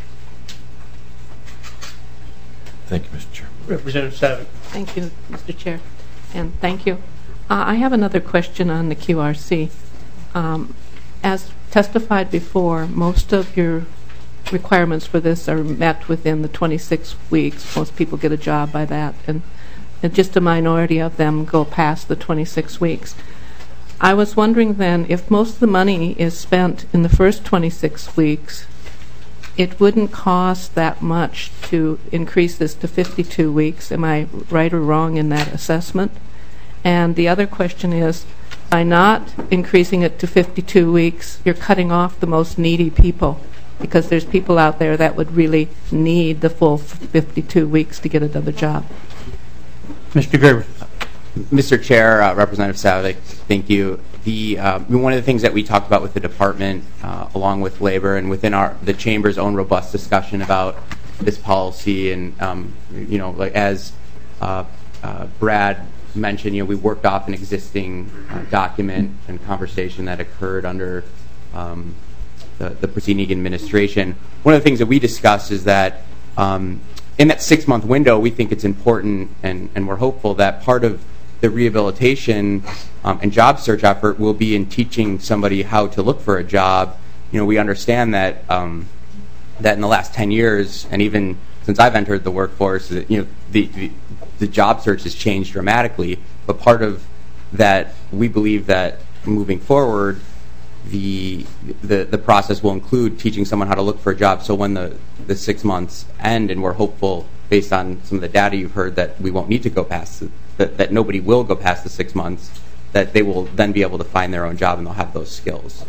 Thank you, Mister Chair.
Representative Savick.
Thank you, Mister Chair, and thank you. Uh, I have another question on the Q R C. Um, as testified before, most of your requirements for this are met within the twenty-six weeks. Most people get a job by that, and, and just a minority of them go past the twenty-six weeks. I was wondering then, if most of the money is spent in the first twenty-six weeks, it wouldn't cost that much to increase this to fifty-two weeks. Am I right or wrong in that assessment? And the other question is, by not increasing it to fifty-two weeks, you're cutting off the most needy people, because there's people out there that would really need the full fifty-two weeks to get another job.
Mister Gerber.
Mister Chair, uh, Representative Savick, thank you. The uh, one of the things that we talked about with the department, uh, along with labor, and within our the chamber's own robust discussion about this policy, and um, you know, like as uh, uh, Brad mentioned, you know, we worked off an existing uh, document and conversation that occurred under um, the, the preceding administration. One of the things that we discussed is that um, in that six-month window, we think it's important, and, and we're hopeful that part of the rehabilitation um, and job search effort will be in teaching somebody how to look for a job. You know, we understand that um, that in the last ten years, and even since I've entered the workforce, you know, the, the the job search has changed dramatically. But part of that, we believe that moving forward, the the the process will include teaching someone how to look for a job. So when the the six months end, and we're hopeful, based on some of the data you've heard, that we won't need to go past the, that that nobody will go past the six months, that they will then be able to find their own job and they'll have those skills.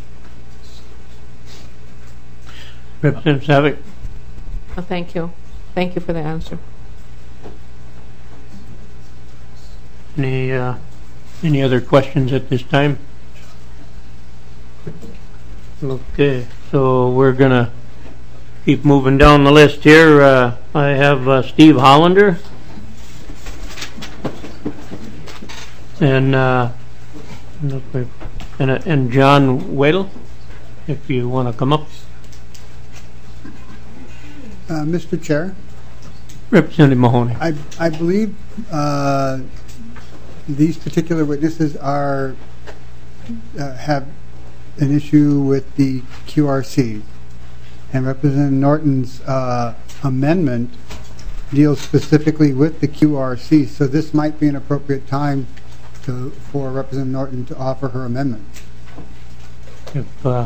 Representative Savick.
Well, thank you. Thank you for the answer.
Any uh, any other questions at this time? Okay, so we're gonna keep moving down the list here. Uh, I have uh, Steve Hollander and uh, and, uh, and John Wadle, if you want to come up.
Uh, Mister Chair,
Representative Mahoney.
I, I believe uh, these particular witnesses are uh, have an issue with the Q R C, and Representative Norton's uh, amendment deals specifically with the Q R C, so this might be an appropriate time to, for Representative Norton to offer her amendment.
If uh,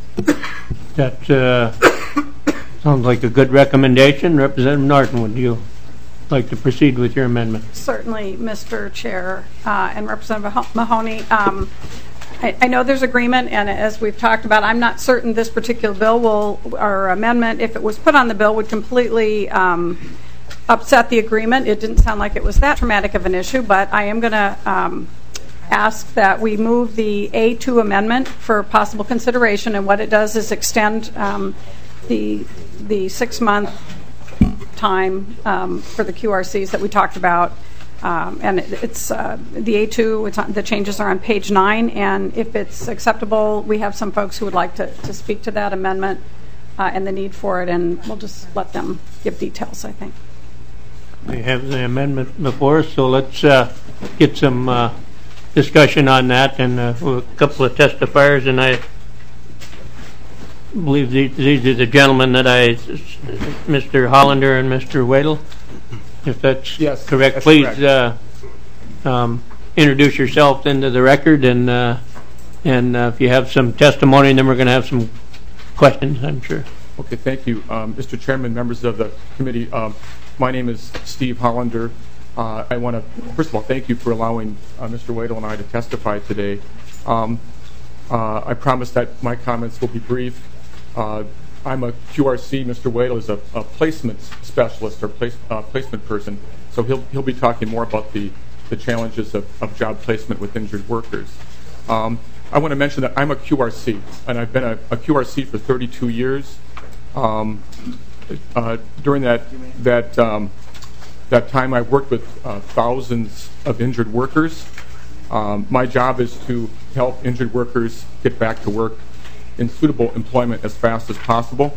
that uh, sounds like a good recommendation, Representative Norton, would you like to proceed with your amendment?
Certainly, Mister Chair uh, and Representative Mahoney. Um, I, I know there's agreement, and as we've talked about, I'm not certain this particular bill will, or amendment, if it was put on the bill, would completely um, upset the agreement. It didn't sound like it was that traumatic of an issue, but I am going to um, ask that we move the A two amendment for possible consideration, and what it does is extend um, the the six-month time um, for the Q R Cs that we talked about. Um, and it, it's uh, the A two, it's on, the changes are on page nine, and if it's acceptable, we have some folks who would like to, to speak to that amendment uh, and the need for it, and we'll just let them give details, I think.
We have the amendment before us, so let's uh, get some uh, discussion on that, and uh, a couple of testifiers, and I believe these, these are the gentlemen that I, Mister Hollander and Mister Wadle. If that's
yes,
correct,
that's
please
correct.
Uh, um, introduce yourself into the record, and uh, and uh, if you have some testimony, then we're going to have some questions, I'm sure.
Okay, thank you, um, Mister Chairman, members of the committee. Um, my name is Steve Hollander. Uh, I want to, first of all, thank you for allowing uh, Mister Wadle and I to testify today. Um, uh, I promise that my comments will be brief. Uh, I'm a Q R C. Mister Wadle is a, a placement specialist or place, uh, placement person, so he'll he'll be talking more about the, the challenges of, of job placement with injured workers. Um, I want to mention that I'm a Q R C, and I've been a, a Q R C for thirty-two years. Um, uh, during that that um, that time, I've worked with uh, thousands of injured workers. Um, my job is to help injured workers get back to work in suitable employment as fast as possible.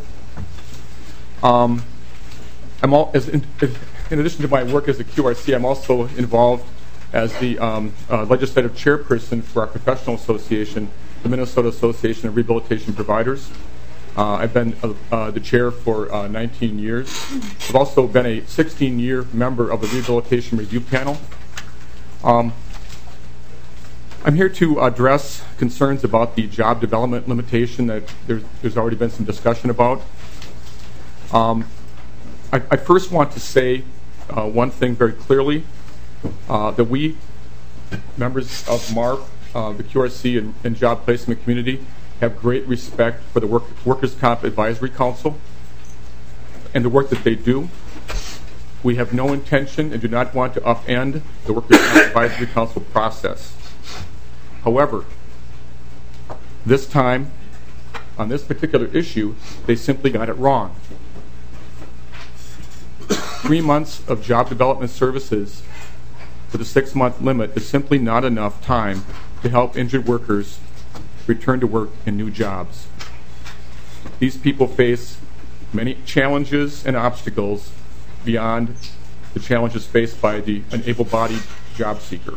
Um, I'm all, as in, in addition to my work as a Q R C, I'm also involved as the um, uh, legislative chairperson for our professional association, the Minnesota Association of Rehabilitation Providers. Uh, I've been uh, uh, the chair for uh, nineteen years. I've also been a sixteen-year member of the Rehabilitation Review Panel. Um, I'm here to address concerns about the job development limitation that there's, there's already been some discussion about. Um, I, I first want to say uh, one thing very clearly, uh, that we, members of M A R P, uh, the Q R C and, and job placement community, have great respect for the work, Workers' Comp Advisory Council and the work that they do. We have no intention and do not want to upend the Workers' Comp Advisory Council process. However, this time, on this particular issue, they simply got it wrong. Three months of job development services for the six-month limit is simply not enough time to help injured workers return to work in new jobs. These people face many challenges and obstacles beyond the challenges faced by the, an able-bodied job seeker.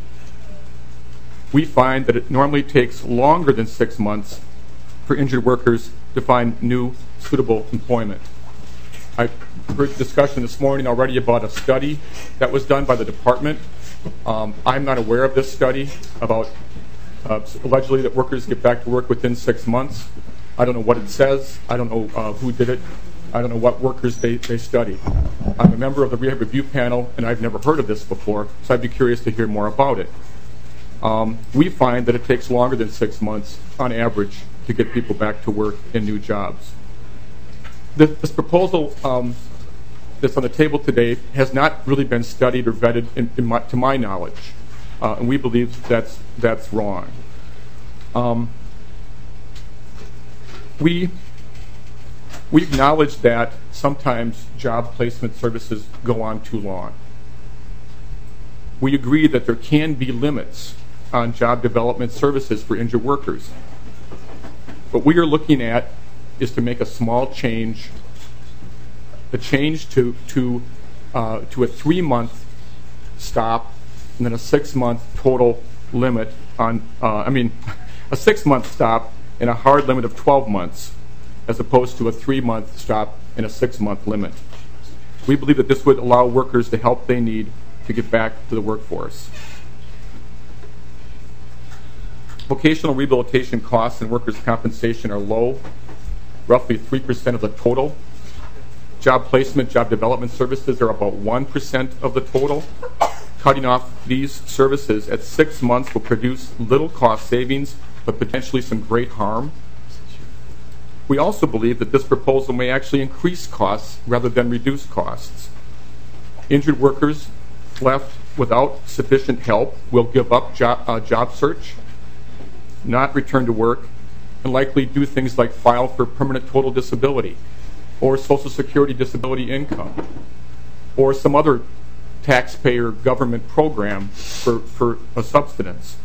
We find that it normally takes longer than six months for injured workers to find new suitable employment. I've heard discussion this morning already about a study that was done by the department. Um, I'm not aware of this study about uh, allegedly that workers get back to work within six months. I don't know what it says. I don't know uh, who did it. I don't know what workers they, they studied. I'm a member of the Rehab Review Panel, and I've never heard of this before, so I'd be curious to hear more about it. Um, we find that it takes longer than six months on average to get people back to work in new jobs. This, this proposal um, that's on the table today has not really been studied or vetted in, in my, to my knowledge, uh, and we believe that's, that's wrong. Um, we, We acknowledge that sometimes job placement services go on too long. We agree that there can be limits on job development services for injured workers. What we are looking at is to make a small change, a change to to uh, to a three-month stop, and then a six-month total limit on. Uh, I mean, a six-month stop and a hard limit of twelve months, as opposed to a three-month stop and a six-month limit. We believe that this would allow workers the help they need to get back to the workforce. Vocational rehabilitation costs and workers' compensation are low, roughly three percent of the total. Job placement, job development services are about one percent of the total. Cutting off these services at six months will produce little cost savings, but potentially some great harm. We also believe that this proposal may actually increase costs rather than reduce costs. Injured workers left without sufficient help will give up job, uh, job search, not return to work, and likely do things like file for permanent total disability or Social Security disability income or some other taxpayer government program for, for a subsistence.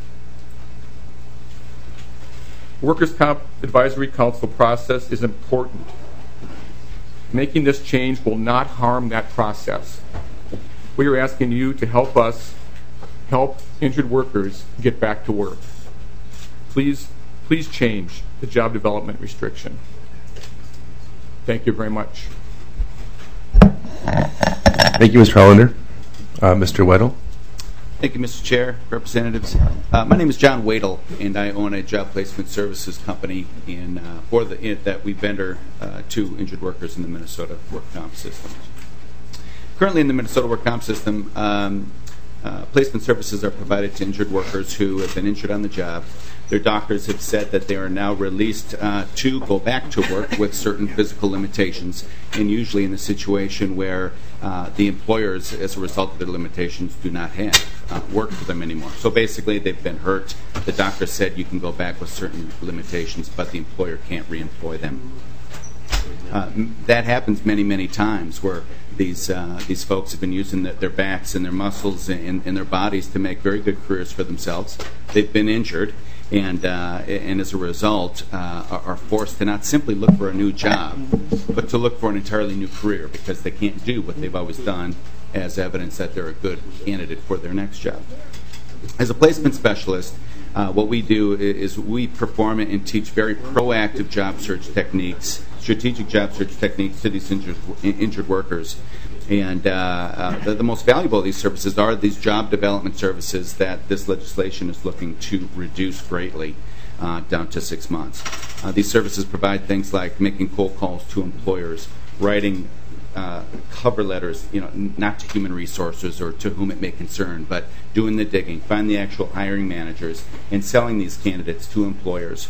Workers' Comp Advisory Council process is important. Making this change will not harm that process. We are asking you to help us help injured workers get back to work. Please, please change the job development restriction. Thank you very much.
Thank you, Mister Hollander. Uh, Mister Weddle.
Thank you, Mister Chair, representatives. Uh, my name is John Wadle, and I own a job placement services company in uh, for the in, that we vendor uh, to injured workers in the Minnesota work comp system. Currently, in the Minnesota work comp system, um, uh, placement services are provided to injured workers who have been injured on the job. Their doctors have said that they are now released uh, to go back to work with certain physical limitations, and usually in a situation where uh, the employers, as a result of their limitations, do not have uh, work for them anymore. So basically, they've been hurt. The doctor said you can go back with certain limitations, but the employer can't reemploy them. Uh, that happens many, many times where these uh, these folks have been using the, their backs and their muscles and, and their bodies to make very good careers for themselves. They've been injured, and uh, and as a result uh, are, are forced to not simply look for a new job, but to look for an entirely new career because they can't do what they've always done, as evidence that they're a good candidate for their next job. As a placement specialist, uh, what we do is we perform and teach very proactive job search techniques, strategic job search techniques to these injured, injured workers. And uh, uh, the, the most valuable of these services are these job development services that this legislation is looking to reduce greatly uh, down to six months. Uh, these services provide things like making cold calls to employers, writing uh, cover letters, you know, n- not to human resources or to whom it may concern, but doing the digging, find the actual hiring managers, and selling these candidates to employers.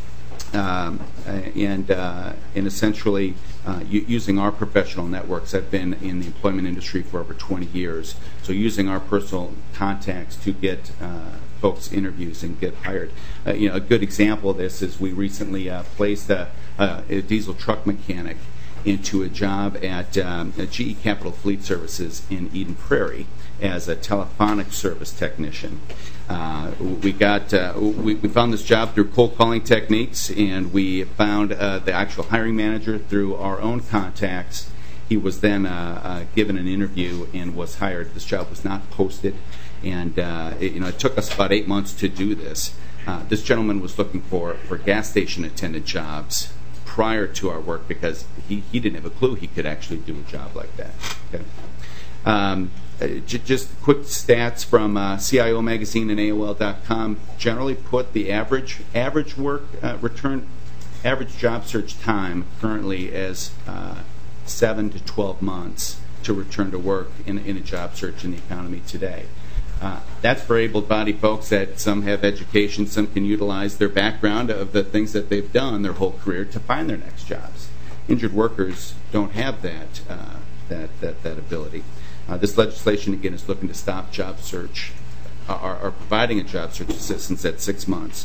Um, and uh, and essentially uh, u- using our professional networks. I've been in the employment industry for over twenty years, so using our personal contacts to get uh, folks interviews and get hired. Uh, you know, a good example of this is we recently uh, placed a, a, a diesel truck mechanic into a job at, um, at G E Capital Fleet Services in Eden Prairie as a telephonic service technician. Uh, we got uh, we, we found this job through cold calling techniques, and we found uh, the actual hiring manager through our own contacts. He was then uh, uh, given an interview and was hired. This job was not posted, and uh, it, you know it took us about eight months to do this. Uh, this gentleman was looking for, for gas station attendant jobs prior to our work because he, he didn't have a clue he could actually do a job like that. Okay. Um, uh, j- just quick stats from uh, C I O Magazine and A O L dot com generally put the average average work uh, return average job search time currently as uh, seven to twelve months to return to work in, in a job search in the economy today. Uh, that's for able-bodied folks that some have education, some can utilize their background of the things that they've done their whole career to find their next jobs. Injured workers don't have that uh, that, that that ability. Uh, this legislation, again, is looking to stop job search, uh, are, are providing a job search assistance at six months.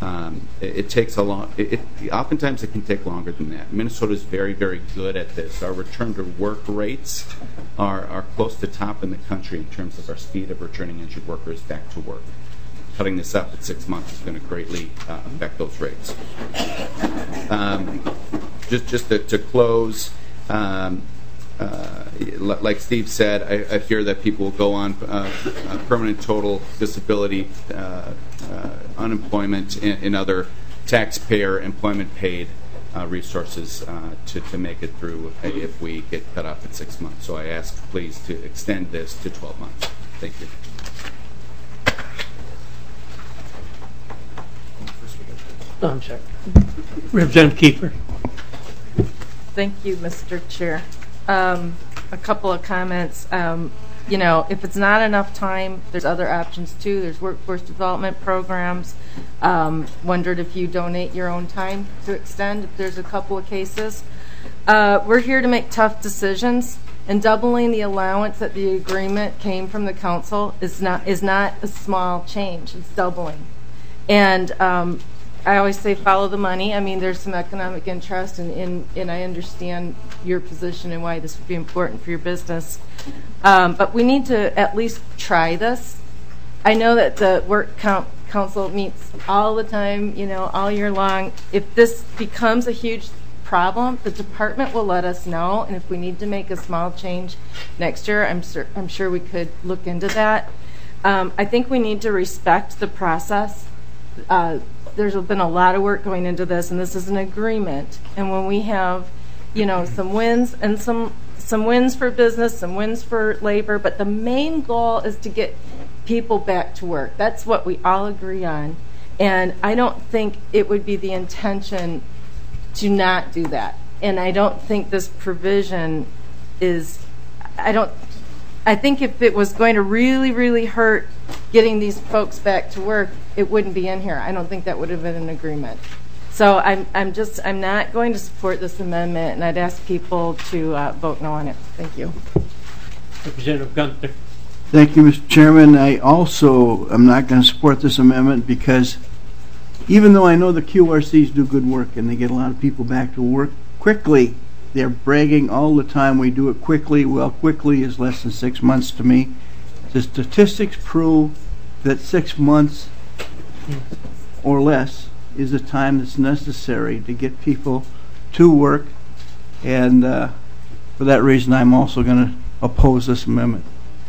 Um, it, it takes a long. It, it, oftentimes, it can take longer than that. Minnesota is very, very good at this. Our return to work rates are are close to top in the country in terms of our speed of returning injured workers back to work. Cutting this up at six months is going to greatly uh, affect those rates. Um, just, just to, to close. Um, Uh, like Steve said, I, I hear that people will go on uh, uh, permanent total disability, uh, uh, unemployment, and, and other taxpayer employment paid uh, resources uh, to, to make it through if we get cut off at six months. So I ask, please, to extend this to twelve months. Thank you.
Oh, I'm sorry. Representative Kiefer.
Thank you, Mister Chair. Um, a couple of comments. Um, you know, if it's not enough time, there's other options too. There's workforce development programs. Um, wondered if you donate your own time to extend if there's a couple of cases. Uh, we're here to make tough decisions, and doubling the allowance that the agreement came from the council is not is not a small change. It's doubling. And um, I always say follow the money. I mean, there's some economic interest, and, and, and I understand your position and why this would be important for your business. Um, but we need to at least try this. I know that the work count council meets all the time, you know, all year long. If this becomes a huge problem, the department will let us know, and if we need to make a small change next year, I'm, sur- I'm sure we could look into that. Um, I think we need to respect the process. Uh, there's been a lot of work going into this, and this is an agreement. And when we have, you know, some wins and some some wins for business, some wins for labor, but the main goal is to get people back to work. That's what we all agree on. And I don't think it would be the intention to not do that. And I don't think this provision is, I don't, I think if it was going to really, really hurt getting these folks back to work, it wouldn't be in here. I don't think that would have been an agreement. So I'm, I'm just, I'm not going to support this amendment, and I'd ask people to uh, vote no on it. Thank you.
Representative Gunther.
Thank you, Mister Chairman. I also am not going to support this amendment because even though I know the Q R Cs do good work and they get a lot of people back to work quickly, they're bragging all the time we do it quickly. Well, quickly is less than six months to me. The statistics prove that six months or less is the time that's necessary to get people to work, and uh, for that reason I'm also going to oppose this amendment.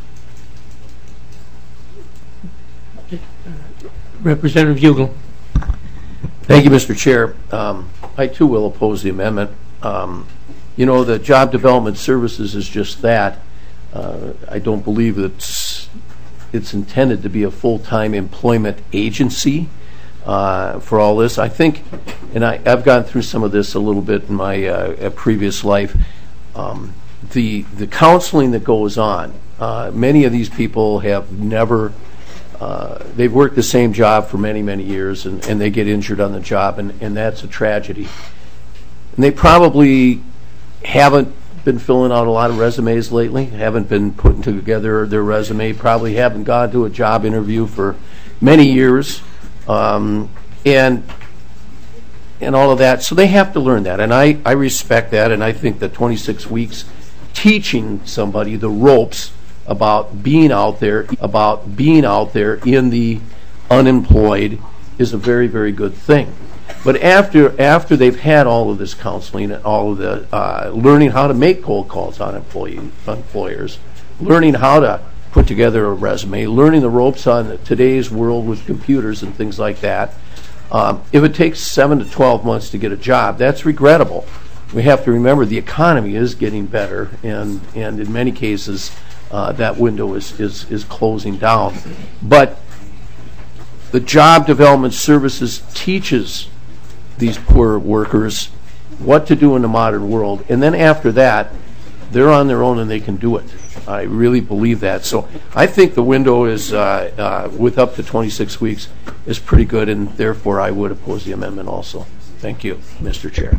Representative Hugel.
Thank you, Mister Chair. Um, I too will oppose the amendment. Um, you know, the Job Development Services is just that. Uh, I don't believe it's it's intended to be a full-time employment agency uh, for all this. I think, and I, I've gone through some of this a little bit in my uh, previous life. Um, the the counseling that goes on. Uh, many of these people have never. Uh, they've worked the same job for many, many years, and, and they get injured on the job, and, and that's a tragedy. And they probably haven't been filling out a lot of resumes lately, haven't been putting together their resume, probably haven't gone to a job interview for many years, um, and and all of that. So they have to learn that, and I, I respect that, and I think that twenty-six weeks teaching somebody the ropes about being out there, about being out there in the unemployed is a very, very good thing. But after after they've had all of this counseling and all of the uh, learning how to make cold calls on employee employers, learning how to put together a resume, learning the ropes on today's world with computers and things like that, um, if it takes seven to twelve months to get a job, that's regrettable. We have to remember the economy is getting better, and and in many cases, Uh, that window is, is, is closing down. But the Job Development Services teaches these poor workers what to do in the modern world. And then after that, they're on their own and they can do it. I really believe that. So I think the window is, uh, uh, with up to twenty-six weeks, is pretty good, and therefore I would oppose the amendment also. Thank you, Mister Chair.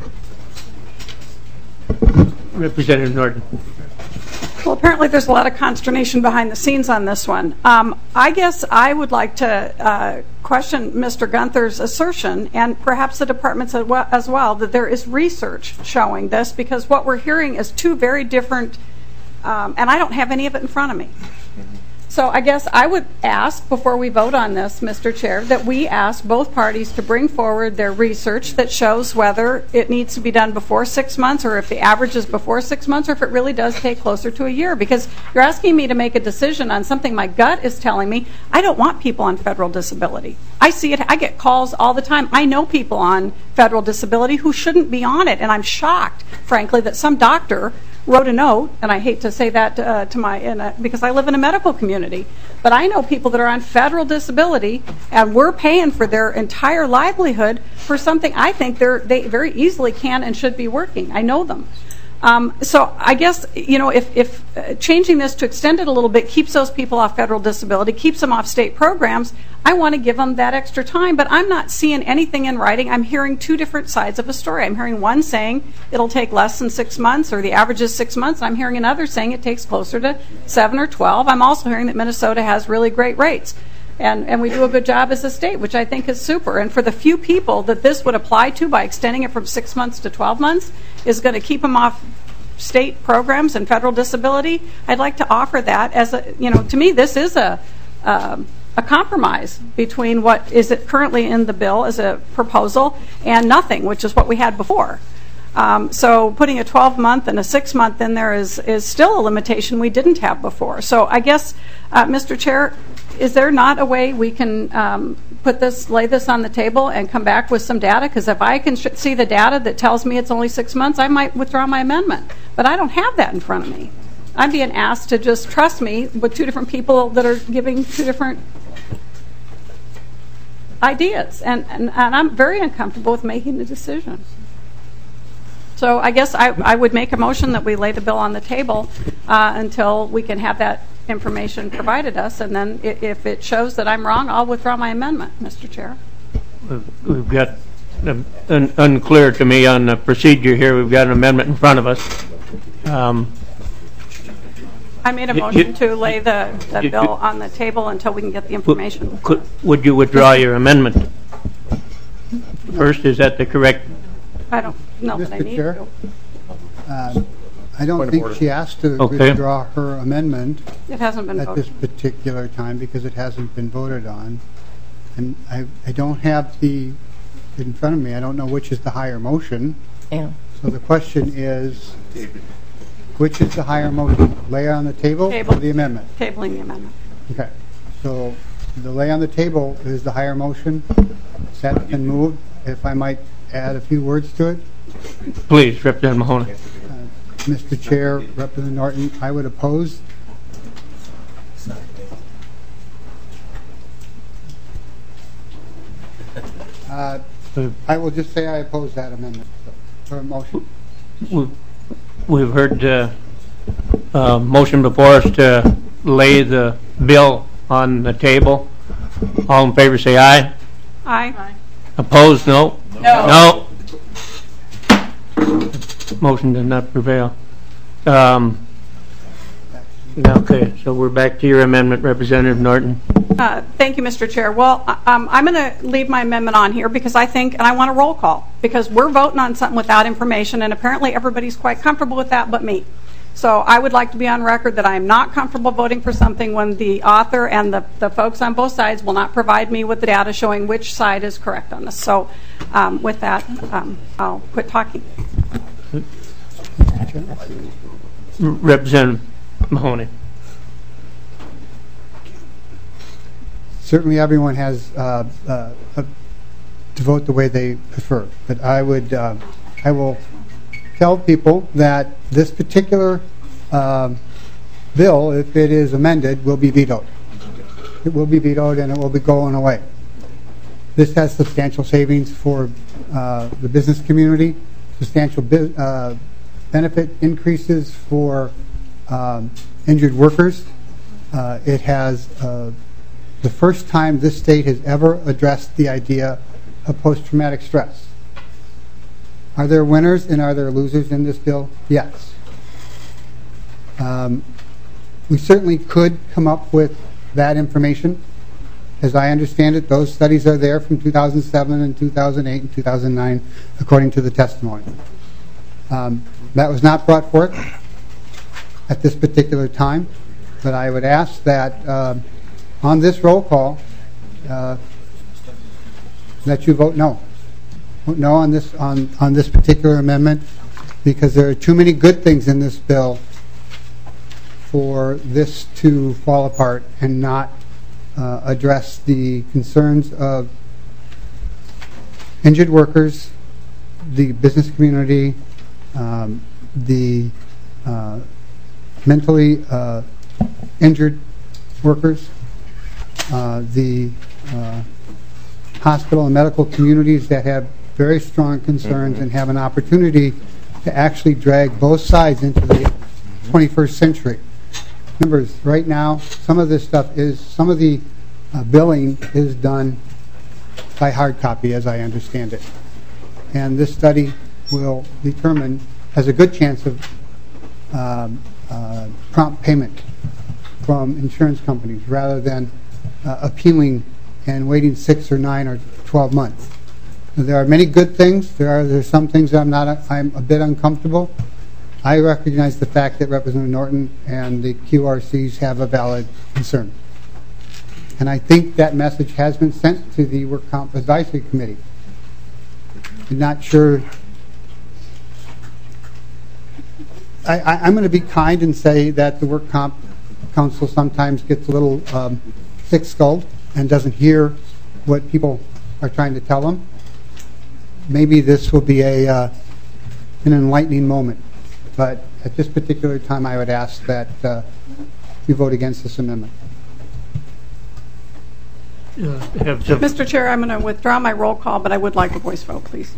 Representative Norton.
Well, apparently there's a lot of consternation behind the scenes on this one. Um, I guess I would like to uh, question Mister Gunther's assertion, and perhaps the departments as well, as well, that there is research showing this, because what we're hearing is two very different, um, and I don't have any of it in front of me. So I guess I would ask, before we vote on this, Mister Chair, that we ask both parties to bring forward their research that shows whether it needs to be done before six months, or if the average is before six months, or if it really does take closer to a year. Because you're asking me to make a decision on something my gut is telling me I don't want people on federal disability. I see it. I get calls all the time. I know people on federal disability who shouldn't be on it, and I'm shocked, frankly, that some doctor wrote a note, and I hate to say that uh, to my, in a, because I live in a medical community, but I know people that are on federal disability, and we're paying for their entire livelihood for something I think they're, they very easily can and should be working. I know them. Um, so I guess, you know, if, if uh, changing this to extend it a little bit keeps those people off federal disability, keeps them off state programs, I want to give them that extra time. But I'm not seeing anything in writing. I'm hearing two different sides of a story. I'm hearing one saying it'll take less than six months, or the average is six months. I'm hearing another saying it takes closer to seven or twelve. I'm also hearing that Minnesota has really great rates. And, and we do a good job as a state, which I think is super. And for the few people that this would apply to, by extending it from six months to twelve months, is going to keep them off state programs and federal disability, I'd like to offer that as a, you know, to me this is a um, a compromise between what is it currently in the bill as a proposal and nothing, which is what we had before. Um, so putting a twelve month and a six month in there is, is still a limitation we didn't have before. So I guess, uh, Mister Chair, is there not a way we can um, put this, lay this on the table and come back with some data? Because if I can sh- see the data that tells me it's only six months, I might withdraw my amendment. But I don't have that in front of me. I'm being asked to just trust me with two different people that are giving two different ideas. And, and, and I'm very uncomfortable with making the decision. So I guess I, I would make a motion that we lay the bill on the table uh, until we can have that information provided us, and then if it shows that I'm wrong, I'll withdraw my amendment, Mister Chair.
We've got um, un- unclear to me on the procedure here. We've got an amendment in front of us. Um,
I made a motion you, to lay the, the you, bill on the table until we can get the information.
Could, would you withdraw your amendment first? Is that the correct?
I don't know that I need
Chair,
to.
Uh, I don't think she asked to
okay.
withdraw her amendment.
It hasn't been
at
voted.
this particular time because it hasn't been voted on, and I I don't have the in front of me. I don't know which is the higher motion.
Yeah.
So the question is, which is the higher motion? Lay on the table,
table.
or the amendment?
Tabling the amendment.
Okay. So the lay on the table is the higher motion. That's been moved. If I might add a few words to it.
Please, Representative Mahoney.
Uh, Mister Chair, Representative Norton, I would oppose. Uh, I will just say I oppose that amendment or motion.
We've heard uh, uh, motion before us to lay the bill on the table. All in favor say aye.
Aye. Aye.
Opposed, no?
No.
No. Motion did not prevail. Um, okay, so we're back to your amendment, Representative Norton.
Uh, thank you, Mister Chair. Well, um, I'm going to leave my amendment on here because I think, and I want a roll call, because we're voting on something without information, and apparently everybody's quite comfortable with that but me. So I would like to be on record that I am not comfortable voting for something when the author and the, the folks on both sides will not provide me with the data showing which side is correct on this. So um, with that, um, I'll quit talking.
Representative Mahoney.
Certainly everyone has uh, uh, uh, to vote the way they prefer, but I would, uh, I will tell people that this particular uh, bill, if it is amended, will be vetoed. It will be vetoed and it will be going away. This has substantial savings for uh, the business community, substantial bi- uh, benefit increases for um, injured workers. Uh, it has uh, the first time this state has ever addressed the idea of post-traumatic stress. Are there winners and are there losers in this bill? Yes. Um, we certainly could come up with that information As I understand it, those studies are there from two thousand seven and two thousand eight and two thousand nine, according to the testimony. Um, that was not brought forth at this particular time, but I would ask that uh, on this roll call uh, that you vote no. Vote no on this on, on this particular amendment, because there are too many good things in this bill for this to fall apart and not uh, address the concerns of injured workers, the business community, um, the uh, mentally uh, injured workers, uh, the uh, hospital and medical communities that have very strong concerns mm-hmm. and have an opportunity to actually drag both sides into the twenty-first century. Remember, right now, some of this stuff is, some of the uh, billing is done by hard copy, as I understand it. And this study will determine, has a good chance of um, uh, prompt payment from insurance companies rather than uh, appealing and waiting six or nine or twelve months. There are many good things. There are there's some things that I'm not. I'm a bit uncomfortable. I recognize the fact that Representative Norton and the Q R Cs have a valid concern, and I think that message has been sent to the Work Comp Advisory Committee. I'm not sure. I, I, I'm going to be kind and say that the Work Comp Council sometimes gets a little um, thick-skulled and doesn't hear what people are trying to tell them. Maybe this will be a uh, an enlightening moment, but at this particular time, I would ask that uh, you vote against this amendment.
Uh,
Mister Chair, I'm going to withdraw my roll call, but I would like a voice vote, please.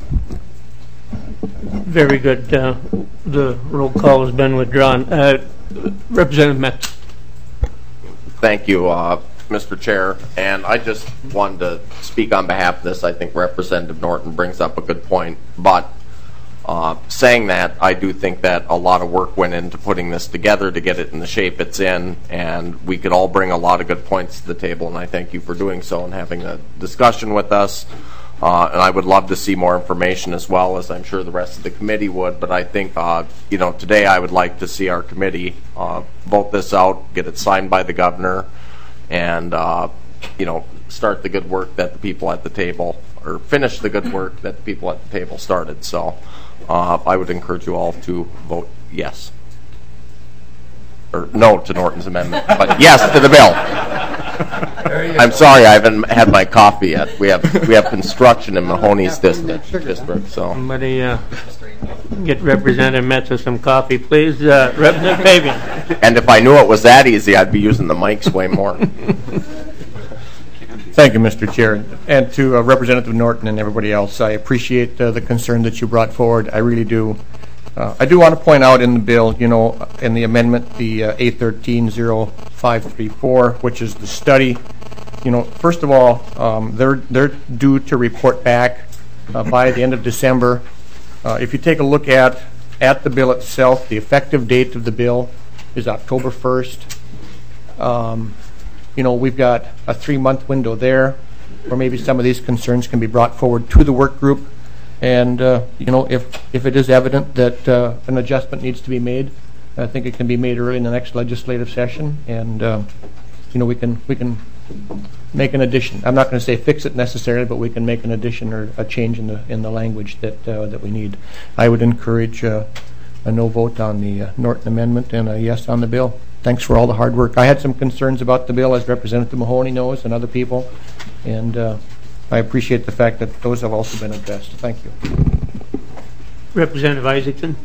Very good. Uh, the roll call has been withdrawn. Uh, Representative Metz.
Thank you, uh, Mister Chair. And I just wanted to speak on behalf of this. I think Representative Norton brings up a good point. But uh, saying that, I do think that a lot of work went into putting this together to get it in the shape it's in. And we could all bring a lot of good points to the table. And I thank you for doing so and having a discussion with us. Uh, and I would love to see more information as well, as I'm sure the rest of the committee would. But I think, uh, you know, today I would like to see our committee uh, vote this out, get it signed by the governor, and, uh, you know, start the good work that the people at the table, or finish the good work that the people at the table started. So uh, I would encourage you all to vote yes. Or no to Norton's amendment, but yes to the bill. I'm sorry, I haven't had my coffee yet. We have we have construction in Mahoney's district. district so
somebody uh, get Representative Metz some coffee, please. Uh, Representative Fabian.
And if I knew it was that easy, I'd be using the mics way more.
Thank you, Mister Chair, and to uh, Representative Norton and everybody else. I appreciate uh, the concern that you brought forward. I really do. Uh, I do want to point out in the bill, you know, in the amendment, the uh, A thirteen oh five thirty-four, which is the study. You know, first of all, um, they're they're due to report back uh, by the end of December. Uh, if you take a look at at the bill itself, the effective date of the bill is October first. Um, you know, we've got a three-month window there, where maybe some of these concerns can be brought forward to the work group. And, uh, you know, if, if it is evident that uh, an adjustment needs to be made, I think it can be made early in the next legislative session. And, uh, you know, we can we can make an addition. I'm not going to say fix it necessarily, but we can make an addition or a change in the in the language that uh, that we need. I would encourage uh, a no vote on the uh, Norton amendment and a yes on the bill. Thanks for all the hard work. I had some concerns about the bill, as Representative Mahoney knows, and other people. And uh, I appreciate the fact that those have also been addressed. Thank you.
Representative Isaacson.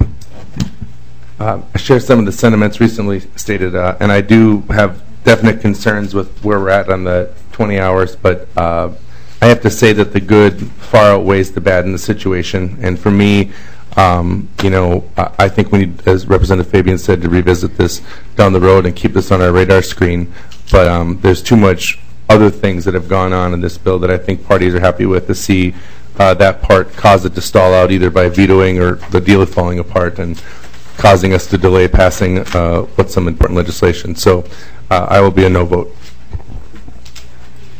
Uh, I share some of the sentiments recently stated, uh, and I do have definite concerns with where we're at on the twenty hours, but uh, I have to say that the good far outweighs the bad in the situation. And for me, um, you know, I, I think we need, as Representative Fabian said, to revisit this down the road and keep this on our radar screen. But um, there's too much other things that have gone on in this bill that I think parties are happy with, to see uh, that part cause it to stall out either by vetoing or the deal falling apart and causing us to delay passing uh, what's some important legislation. So uh, I will be a no vote.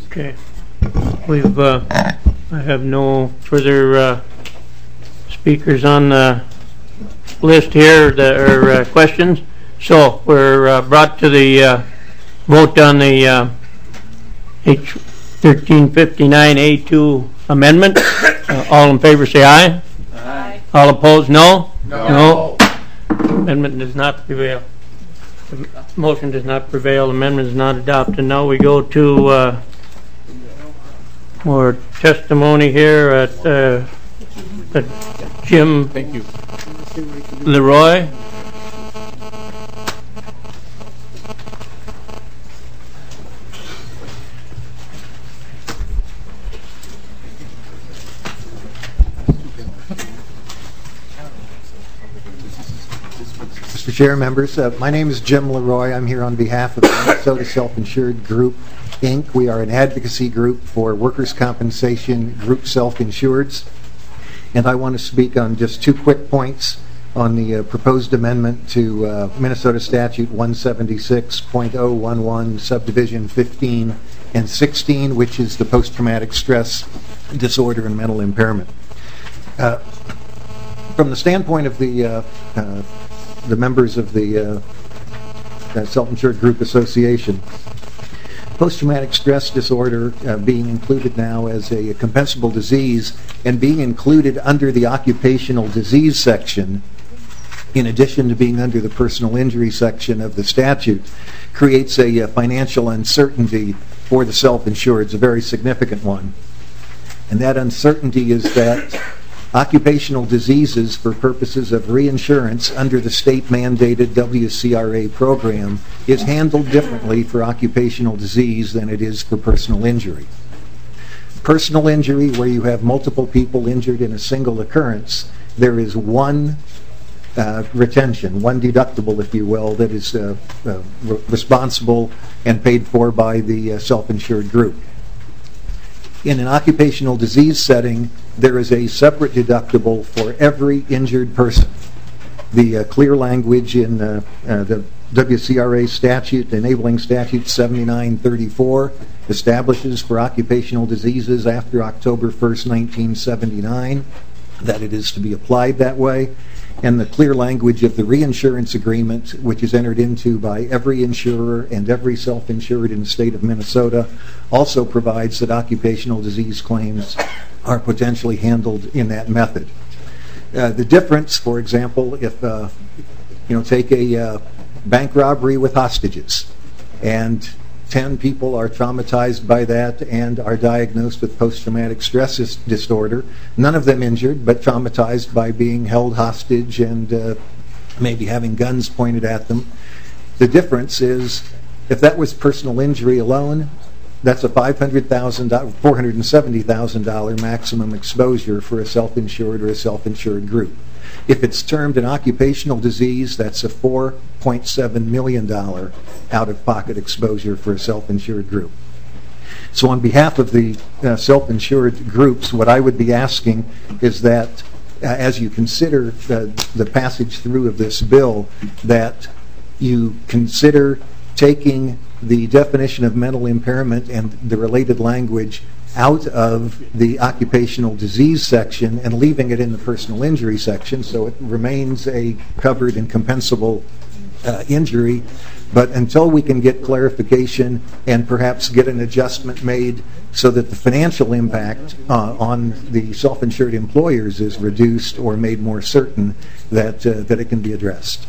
Okay. We've, uh, I have no further uh, speakers on the list here that are uh, questions. So we're uh, brought to the uh, vote on the uh, H thirteen fifty-nine A two amendment. Uh, all in favor say aye. Aye. All opposed no? No. No. Amendment does not prevail. The motion does not prevail. Amendment is not adopted. Now we go to uh, more testimony here at, uh, at Jim
Thank you.
Leroy.
Mister Chair, members, uh, my name is Jim Leroy. I'm here on behalf of the Minnesota Self-Insured Group, Incorporated. We are an advocacy group for workers' compensation group self-insureds. And I want to speak on just two quick points on the uh, proposed amendment to uh, Minnesota Statute one seventy-six point oh one one, subdivision fifteen and sixteen, which is the post-traumatic stress disorder and mental impairment. Uh, from the standpoint of the uh, uh, the members of the uh, uh, Self-Insured Group Association, post-traumatic stress disorder uh, being included now as a compensable disease and being included under the occupational disease section, in addition to being under the personal injury section of the statute, creates a, a financial uncertainty for the self-insured. It's a very significant one. And that uncertainty is that occupational diseases for purposes of reinsurance under the state-mandated W C R A program is handled differently for occupational disease than it is for personal injury. Personal injury, where you have multiple people injured in a single occurrence, there is one uh, retention, one deductible, if you will, that is uh, uh, re- responsible and paid for by the uh, self-insured group. In an occupational disease setting, there is a separate deductible for every injured person. The uh, clear language in uh, uh, the W C R A statute, enabling statute seventy-nine thirty-four, establishes for occupational diseases after October first, nineteen seventy-nine, that it is to be applied that way. And the clear language of the reinsurance agreement, which is entered into by every insurer and every self-insured in the state of Minnesota, also provides that occupational disease claims are potentially handled in that method. Uh, the difference, for example, if uh, you know, take a uh, bank robbery with hostages, and ten people are traumatized by that and are diagnosed with post-traumatic stress disorder, none of them injured, but traumatized by being held hostage and uh, maybe having guns pointed at them. The difference is, if that was personal injury alone, that's a five hundred thousand dollars, four hundred seventy thousand dollars maximum exposure for a self-insured or a self-insured group. If it's termed an occupational disease, that's a four point seven million dollars out-of-pocket exposure for a self-insured group. So on behalf of the uh, self-insured groups, what I would be asking is that uh, as you consider uh, the passage through of this bill, that you consider taking the definition of mental impairment and the related language out of the occupational disease section and leaving it in the personal injury section, so it remains a covered and compensable uh, injury. But until we can get clarification and perhaps get an adjustment made so that the financial impact uh, on the self-insured employers is reduced or made more certain, that uh, that it can be addressed.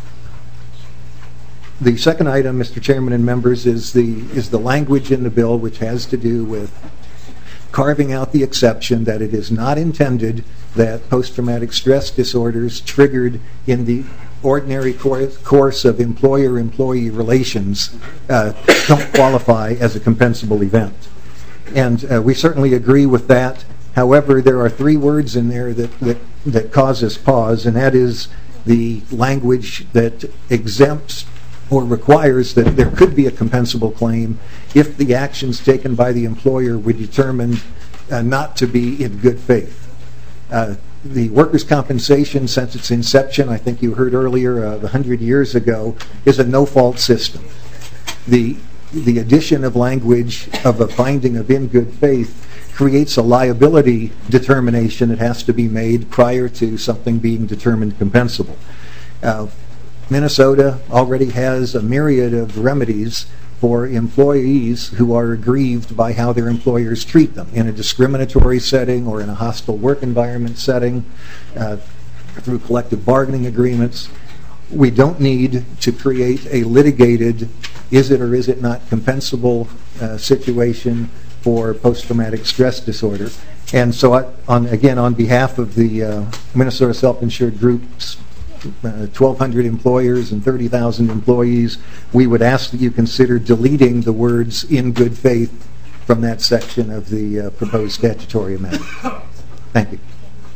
The second item, Mister Chairman and members, is the is the language in the bill which has to do with carving out the exception that it is not intended that post-traumatic stress disorders triggered in the ordinary course of employer-employee relations uh, don't qualify as a compensable event. And uh, we certainly agree with that. However, there are three words in there that, that, that cause us pause, and that is the language that exempts or requires that there could be a compensable claim if the actions taken by the employer were determined uh, not to be in good faith. Uh, the workers' compensation, since its inception, I think you heard earlier, uh, one hundred years ago, is a no-fault system. The the addition of language of a finding of in good faith creates a liability determination that has to be made prior to something being determined compensable. Uh, Minnesota already has a myriad of remedies for employees who are aggrieved by how their employers treat them in a discriminatory setting or in a hostile work environment setting, uh, through collective bargaining agreements. We don't need to create a litigated is it or is it not compensable uh, situation for post-traumatic stress disorder. And so, I, on, again, on behalf of the uh, Minnesota Self-Insured Group's uh, twelve hundred employers and thirty thousand employees, we would ask that you consider deleting the words in good faith from that section of the uh, proposed statutory amendment. Thank you.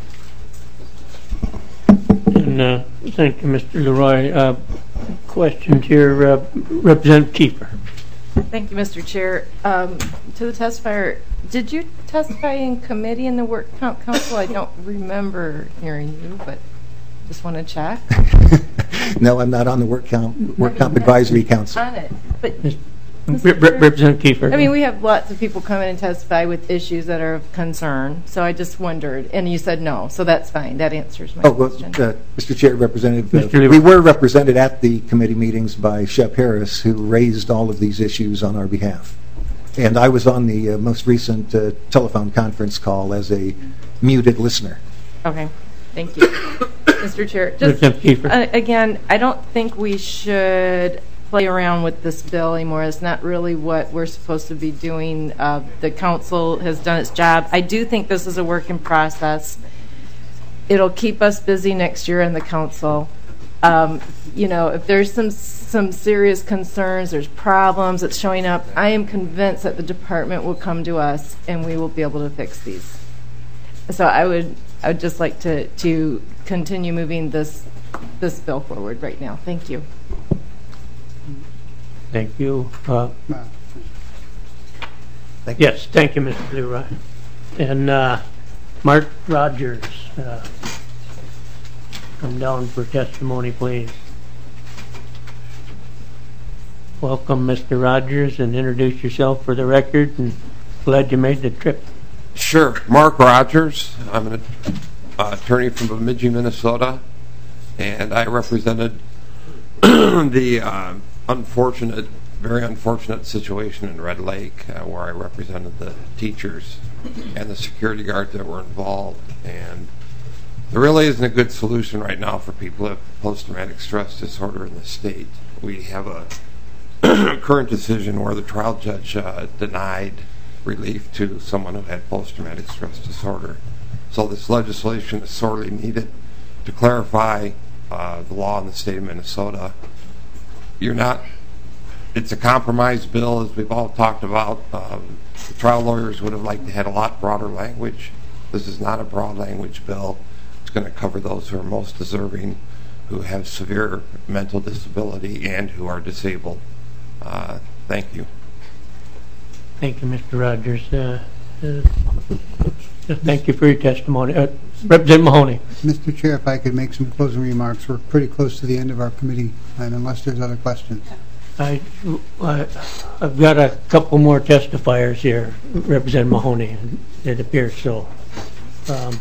And, uh, thank you, Mister Leroy. Uh, questions here, uh, Representative Kiefer.
Thank you, Mister Chair. Um, to the testifier, did you testify in committee in the Work Comp Council? I don't remember hearing you, but just want to check.
No, I'm not on the Work Comp, work comp Advisory Council.
On it, but
Representative Kiefer.
I mean, we have lots of people come in and testify with issues that are of concern, so I just wondered, and you said no, so that's fine. That answers my
oh, well,
question.
Uh, Mister Chair, Representative, uh,
Mister
we were represented at the committee meetings by Shep Harris, who raised all of these issues on our behalf. And I was on the uh, most recent uh, telephone conference call as a muted listener.
Okay, thank you. Mister Chair, just, uh, again, I don't think we should play around with this bill anymore. It's not really what we're supposed to be doing. Uh, the council has done its job. I do think this is a work in process. It'll keep us busy next year in the council. Um, you know, if there's some some serious concerns, there's problems that's showing up, I am convinced that the department will come to us and we will be able to fix these. So I would I would just like to to continue moving this this bill forward right now. Thank you.
Thank you. Uh,
thank you.
Yes, thank you, Mister Leroy. And uh, Mark Rogers, uh, come down for testimony, please. Welcome, Mister Rogers, and introduce yourself for the record, and glad you made the trip.
Sure. Mark Rogers. I'm an uh, attorney from Bemidji, Minnesota, and I represented the uh, unfortunate, very unfortunate situation in Red Lake, uh, where I represented the teachers and the security guards that were involved. And there really isn't a good solution right now for people who have post-traumatic stress disorder in the state. We have a current decision where the trial judge uh, denied relief to someone who had post-traumatic stress disorder. So this legislation is sorely needed to clarify uh, the law in the state of Minnesota. You're not, it's a compromise bill, as we've all talked about. Um, the trial lawyers would have liked to have a lot broader language. This is not a broad language bill. It's going to cover those who are most deserving, who have severe mental disability and who are disabled. Uh, thank you.
Thank you, Mister Rogers. Uh, uh, thank you for your testimony. Uh, Representative Mahoney.
Mister Chair, if I could make some closing remarks. We're pretty close to the end of our committee, and unless there's other questions.
I, I, I've got a couple more testifiers here, Representative Mahoney, it appears so. Um,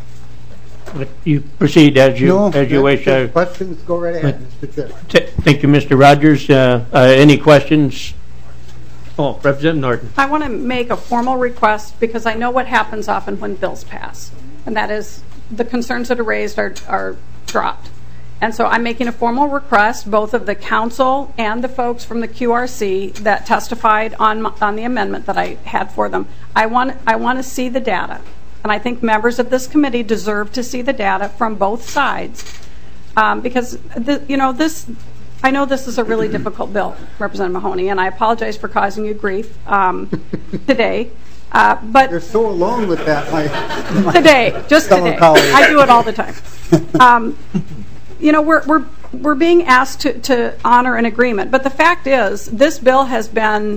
but you proceed as you
no,
as you wish.
Uh, questions, go right ahead, Mister Chair.
T- thank you, Mister Rogers. Uh, uh, any questions? Oh, Representative Norton.
I want to make a formal request because I know what happens often when bills pass, and that is the concerns that are raised are, are dropped. And so I'm making a formal request, both of the council and the folks from the Q R C that testified on on the amendment that I had for them. I want I want to see the data, and I think members of this committee deserve to see the data from both sides, um, because the, you know this. I know this is a really difficult bill, Representative Mahoney, and I apologize for causing you grief um, today. Uh, but
you're so alone with that, my, my
today, just today.
Colleagues.
I do it all the time. Um, you know, we're we're we're being asked to, to honor an agreement, but the fact is, this bill has been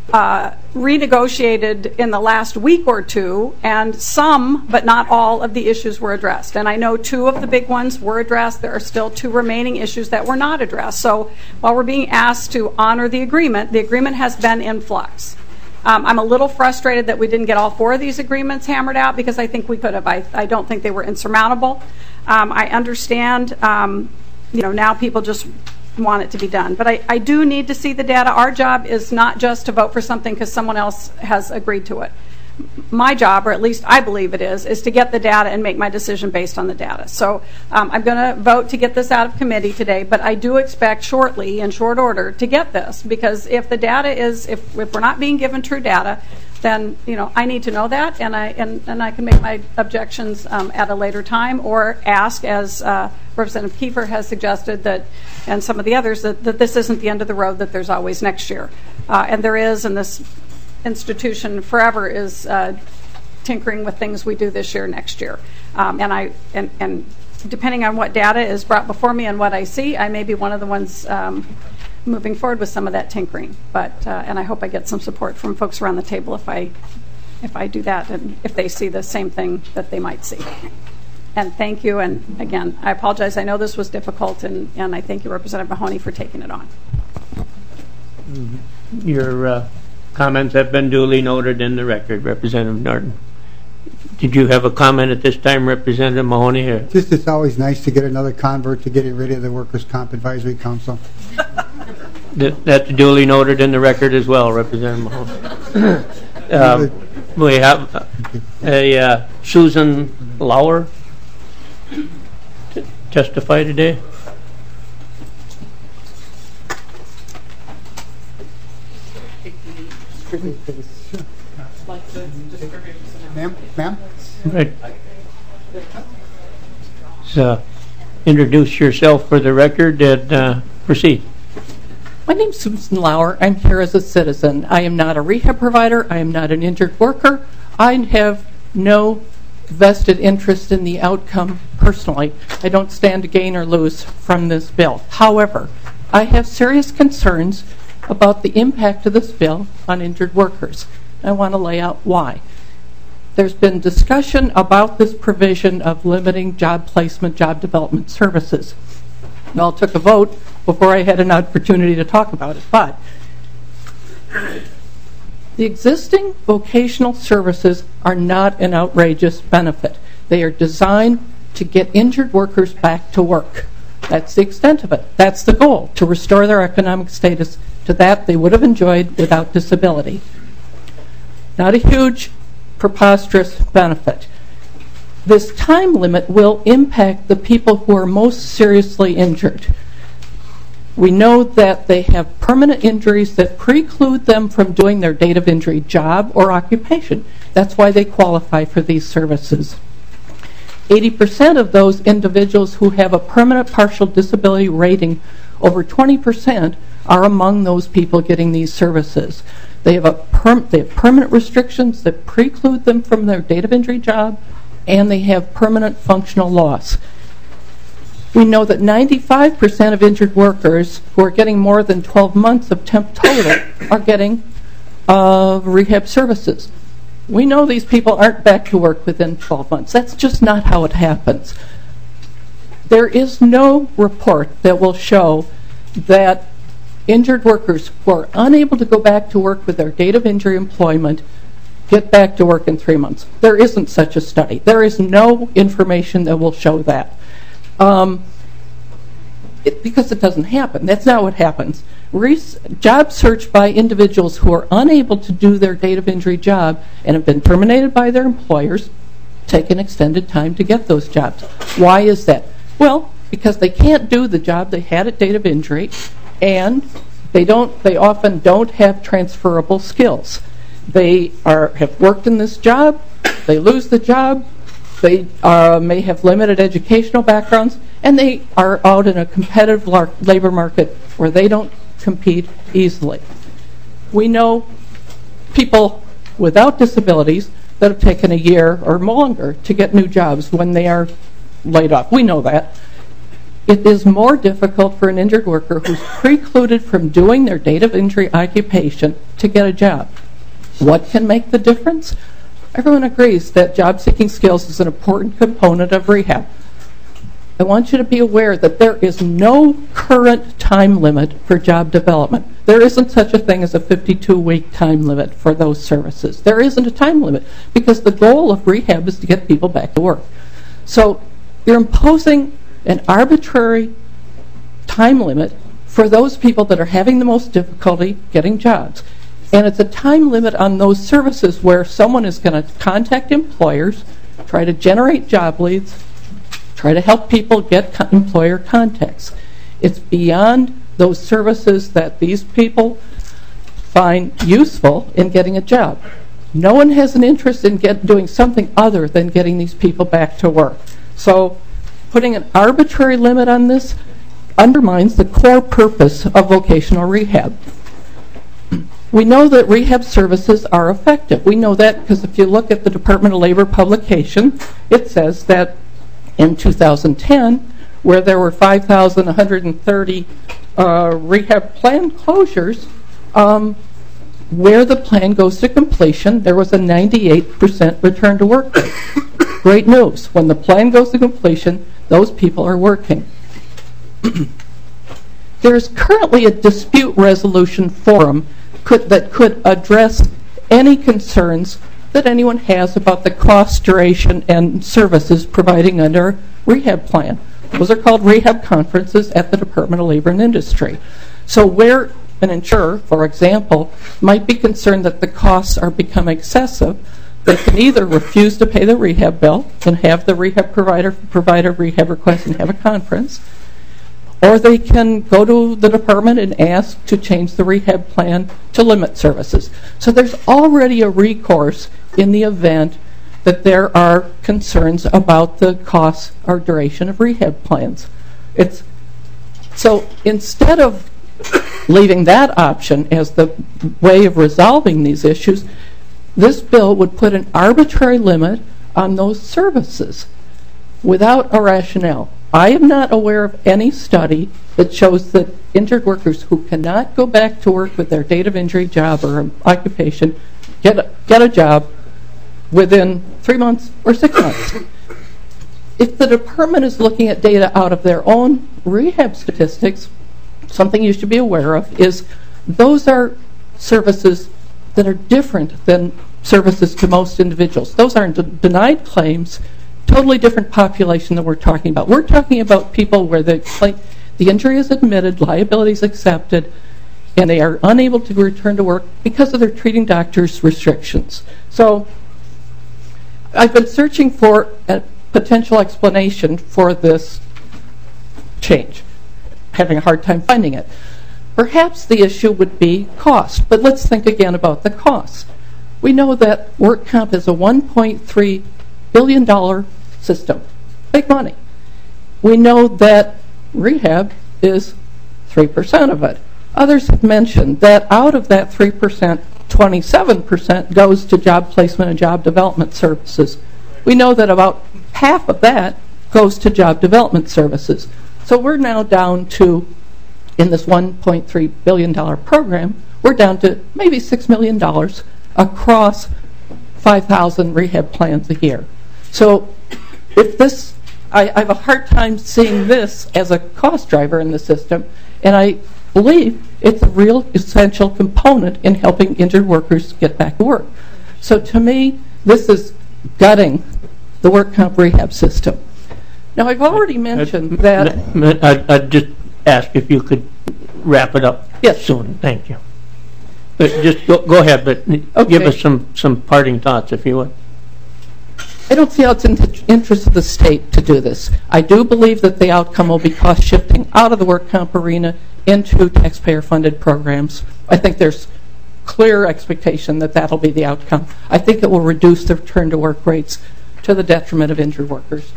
uh, renegotiated in the last week or two, and some, but not all, of the issues were addressed. And I know two of the big ones were addressed. There are still two remaining issues that were not addressed. So while we're being asked to honor the agreement, the agreement has been in flux. Um, I'm a little frustrated that we didn't get all four of these agreements hammered out, because I think we could have. I, I don't think they were insurmountable. Um, I understand, um, you know, now people just want it to be done. But I, I do need to see the data. Our job is not just to vote for something because someone else has agreed to it. My job, or at least I believe it is, is to get the data and make my decision based on the data. So um, I'm going to vote to get this out of committee today, but I do expect shortly, in short order, to get this, because if the data is, if, if we're not being given true data, then, you know, I need to know that, and I and, and I can make my objections um, at a later time, or ask, as uh, Representative Kiefer has suggested, that, and some of the others, that, that this isn't the end of the road, that there's always next year. Uh, and there is, and this institution forever is uh, tinkering with things we do this year, next year. Um, and I and, and depending on what data is brought before me and what I see, I may be one of the ones um, moving forward with some of that tinkering. But uh, and I hope I get some support from folks around the table if I if I do that, and if they see the same thing that they might see. And thank you. And again, I apologize. I know this was difficult, and, and I thank you, Representative Mahoney, for taking it on.
Your uh, comments have been duly noted in the record, Representative Norton. Did you have a comment at this time, Representative Mahoney? Or?
Just, it's always nice to get another convert to getting rid of the Workers' Comp Advisory Council.
That's duly noted in the record as well, Representative Mahoney. um, we have a uh, Susan Lauer to testify today.
Ma'am? Ma'am?
Right. So, introduce yourself for the record and uh, proceed.
My name's Susan Lauer. I'm here as a citizen. I am not a rehab provider. I am not an injured worker. I have no vested interest in the outcome personally. I don't stand to gain or lose from this bill. However, I have serious concerns about the impact of this bill on injured workers. I want to lay out why. There's been discussion about this provision of limiting job placement, job development services. We all took a vote before I had an opportunity to talk about it. But the existing vocational services are not an outrageous benefit. They are designed to get injured workers back to work. That's the extent of it. That's the goal, to restore their economic status to that they would have enjoyed without disability. Not a huge, preposterous benefit. This time limit will impact the people who are most seriously injured. We know that they have permanent injuries that preclude them from doing their date of injury job or occupation. That's why they qualify for these services. eighty percent of those individuals who have a permanent partial disability rating, over twenty percent, are among those people getting these services. They have, a perm- they have permanent restrictions that preclude them from their date of injury job, and they have permanent functional loss. We know that ninety-five percent of injured workers who are getting more than twelve months of temp total are getting uh, rehab services. We know these people aren't back to work within twelve months. That's just not how it happens. There is no report that will show that injured workers who are unable to go back to work with their date of injury employment get back to work in three months. There isn't such a study. There is no information that will show that. Um, it, because it doesn't happen. That's not what happens. Res- job search by individuals who are unable to do their date of injury job and have been terminated by their employers take an extended time to get those jobs. Why is that? Well, because they can't do the job they had at date of injury, and they don't. They often don't have transferable skills. They are have worked in this job, they lose the job, they uh, may have limited educational backgrounds, and they are out in a competitive lar- labor market where they don't compete easily. We know people without disabilities that have taken a year or longer to get new jobs when they are laid off. We know that. it is more difficult for an injured worker who's precluded from doing their date of injury occupation to get a job. What can make the difference? Everyone agrees that job-seeking skills is an important component of rehab. I want you to be aware that there is no current time limit for job development. There isn't such a thing as a fifty-two week time limit for those services. There isn't a time limit because the goal of rehab is to get people back to work. So you're imposing an arbitrary time limit for those people that are having the most difficulty getting jobs. And it's a time limit on those services where someone is going to contact employers, try to generate job leads, try to help people get co- employer contacts. It's beyond those services that these people find useful in getting a job. No one has an interest in get, doing something other than getting these people back to work. So putting an arbitrary limit on this undermines the core purpose of vocational rehab. We know that rehab services are effective. We know that because if you look at the Department of Labor publication, it says that in two thousand ten, where there were five thousand one hundred thirty uh, rehab plan closures, um, where the plan goes to completion, there was a ninety-eight percent return to work rate. Great news. When the plan goes to completion, those people are working. There is currently a dispute resolution forum could, that could address any concerns that anyone has about the cost, duration, and services providing under a rehab plan. Those are called rehab conferences at the Department of Labor and Industry. So where an insurer, for example, might be concerned that the costs are becoming excessive, they can either refuse to pay the rehab bill and have the rehab provider provide a rehab request and have a conference, or they can go to the department and ask to change the rehab plan to limit services. So there's already a recourse in the event that there are concerns about the cost or duration of rehab plans. It's so instead of leaving that option as the way of resolving these issues, this bill would put an arbitrary limit on those services without a rationale. I am not aware of any study that shows that injured workers who cannot go back to work with their date of injury job or occupation get a, get a job within three months or six months. If the department is looking at data out of their own rehab statistics, something you should be aware of is those are services that are different than services to most individuals. Those are de- denied claims, totally different population that we're talking about. We're talking about people where the, claim, the injury is admitted, liability is accepted, and they are unable to return to work because of their treating doctor's restrictions. So I've been searching for a potential explanation for this change, having a hard time finding it. Perhaps the issue would be cost, but let's think again about the cost. We know that work comp is a one point three billion dollars system. Big money. We know that rehab is three percent of it. Others have mentioned that out of that three percent, twenty-seven percent goes to job placement and job development services. We know that about half of that goes to job development services. So we're now down to, in this one point three billion dollars program, we're down to maybe six million dollars across five thousand rehab plans a year. So if this, I, I have a hard time seeing this as a cost driver in the system, and I believe it's a real essential component in helping injured workers get back to work. So to me, this is gutting the work comp rehab system. Now, I've already mentioned that...
I'd, I'd just ask if you could wrap it up
yes.
soon. Thank you. But just go, go ahead, but okay. Give us some, some parting thoughts, if you would.
I don't see how it's in the interest of the state to do this. I do believe that the outcome will be cost shifting out of the work comp arena into taxpayer-funded programs. I think there's clear expectation that that'll be the outcome. I think it will reduce the return to work rates to the detriment of injured workers.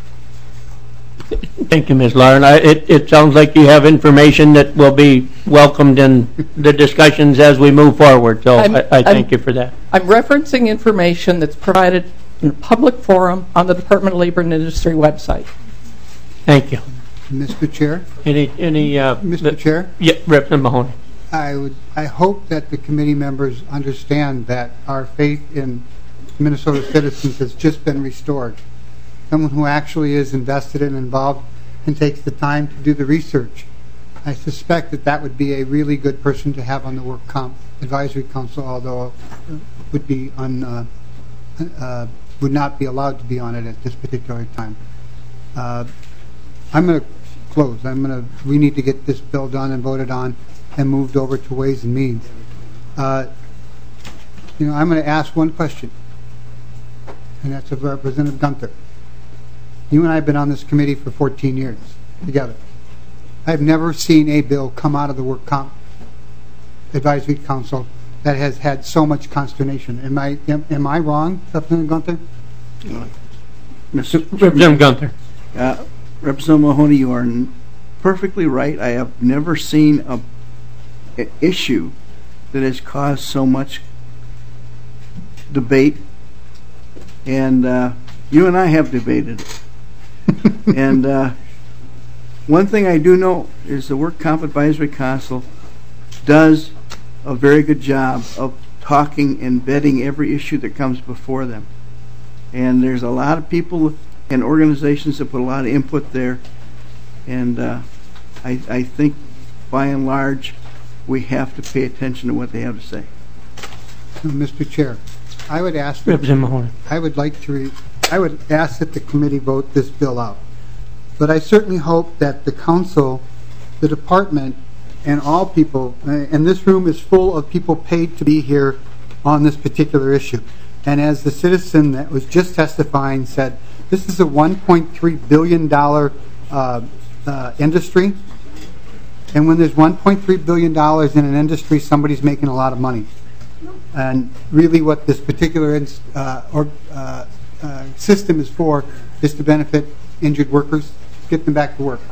Thank you, Miz Lauren. I, it, it sounds like you have information that will be welcomed in the discussions as we move forward, so I, I thank
I'm,
you for that.
I'm referencing information that's provided in a public forum on the Department of Labor and Industry website.
Thank you.
Mister Chair?
Any, any, uh...
Mister
the-
Chair?
Yeah, Representative Mahoney.
I would, I hope that the committee members understand that our faith in Minnesota citizens has just been restored. Someone who actually is invested and involved and takes the time to do the research. I suspect that that would be a really good person to have on the Work Comp Advisory Council, although uh, would be un, uh, uh, would not be allowed to be on it at this particular time. Uh, I'm going to close. I'm going to. We need to get this bill done and voted on, and moved over to Ways and Means. Uh, you know, I'm going to ask one question, and that's of Representative Gunther. You and I have been on this committee for fourteen years together. I've never seen a bill come out of the Work Comp Advisory Council that has had so much consternation. Am I am, am I wrong, Representative Gunther?
Uh, Mister
Representative Gunther.
Uh, Representative Mahoney, you are n- perfectly right. I have never seen a, a issue that has caused so much debate, and uh, you and I have debated it. and uh, one thing I do know is the Work Comp Advisory Council does a very good job of talking and vetting every issue that comes before them. And there's a lot of people and organizations that put a lot of input there. And uh, I, I think, by and large, we have to pay attention to what they have to say.
Mister Chair, I would ask.
Representative Mahoney.
I would like to. Re- I would ask that the committee vote this bill out. But I certainly hope that the council, the department, and all people, and this room is full of people paid to be here on this particular issue. And as the citizen that was just testifying said, this is a one point three billion dollars uh, uh, industry. And when there's one point three billion dollars in an industry, somebody's making a lot of money. And really what this particular uh, or, uh, uh, system is for is to benefit injured workers, get them back to work.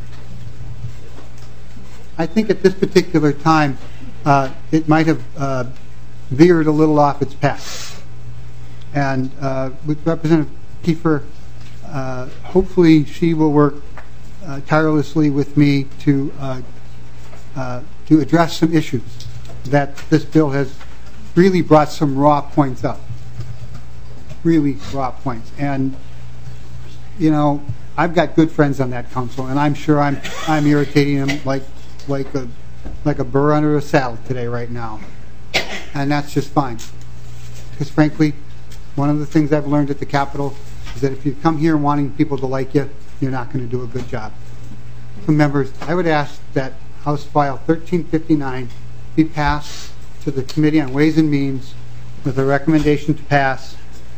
I think at this particular time, uh, it might have uh, veered a little off its path. And uh, with Representative Kiefer, uh, hopefully she will work uh, tirelessly with me to uh, uh, to address some issues that this bill has really brought some raw points up. Really raw points. And, you know, I've got good friends on that council, and I'm sure I'm I'm irritating them like like a like a burr under a saddle today right now. And that's just fine. Because frankly, one of the things I've learned at the Capitol is that if you come here wanting people to like you, you're not going to do a good job. So members, I would ask that House File thirteen fifty-nine be passed to the Committee on Ways and Means with a recommendation to pass.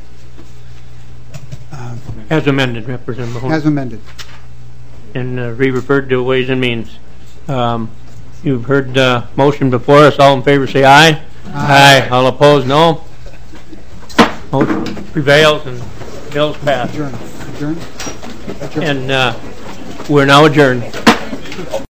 Uh,
As amended, Representative Mahoney.
As amended.
And uh, re-referred to Ways and Means. Um, you've heard the uh, motion before us. All in favor say aye. Aye. Aye. All opposed, no. Motion prevails and bill's passed.
Adjourn. Adjourn. Adjourn.
And uh, we're now adjourned.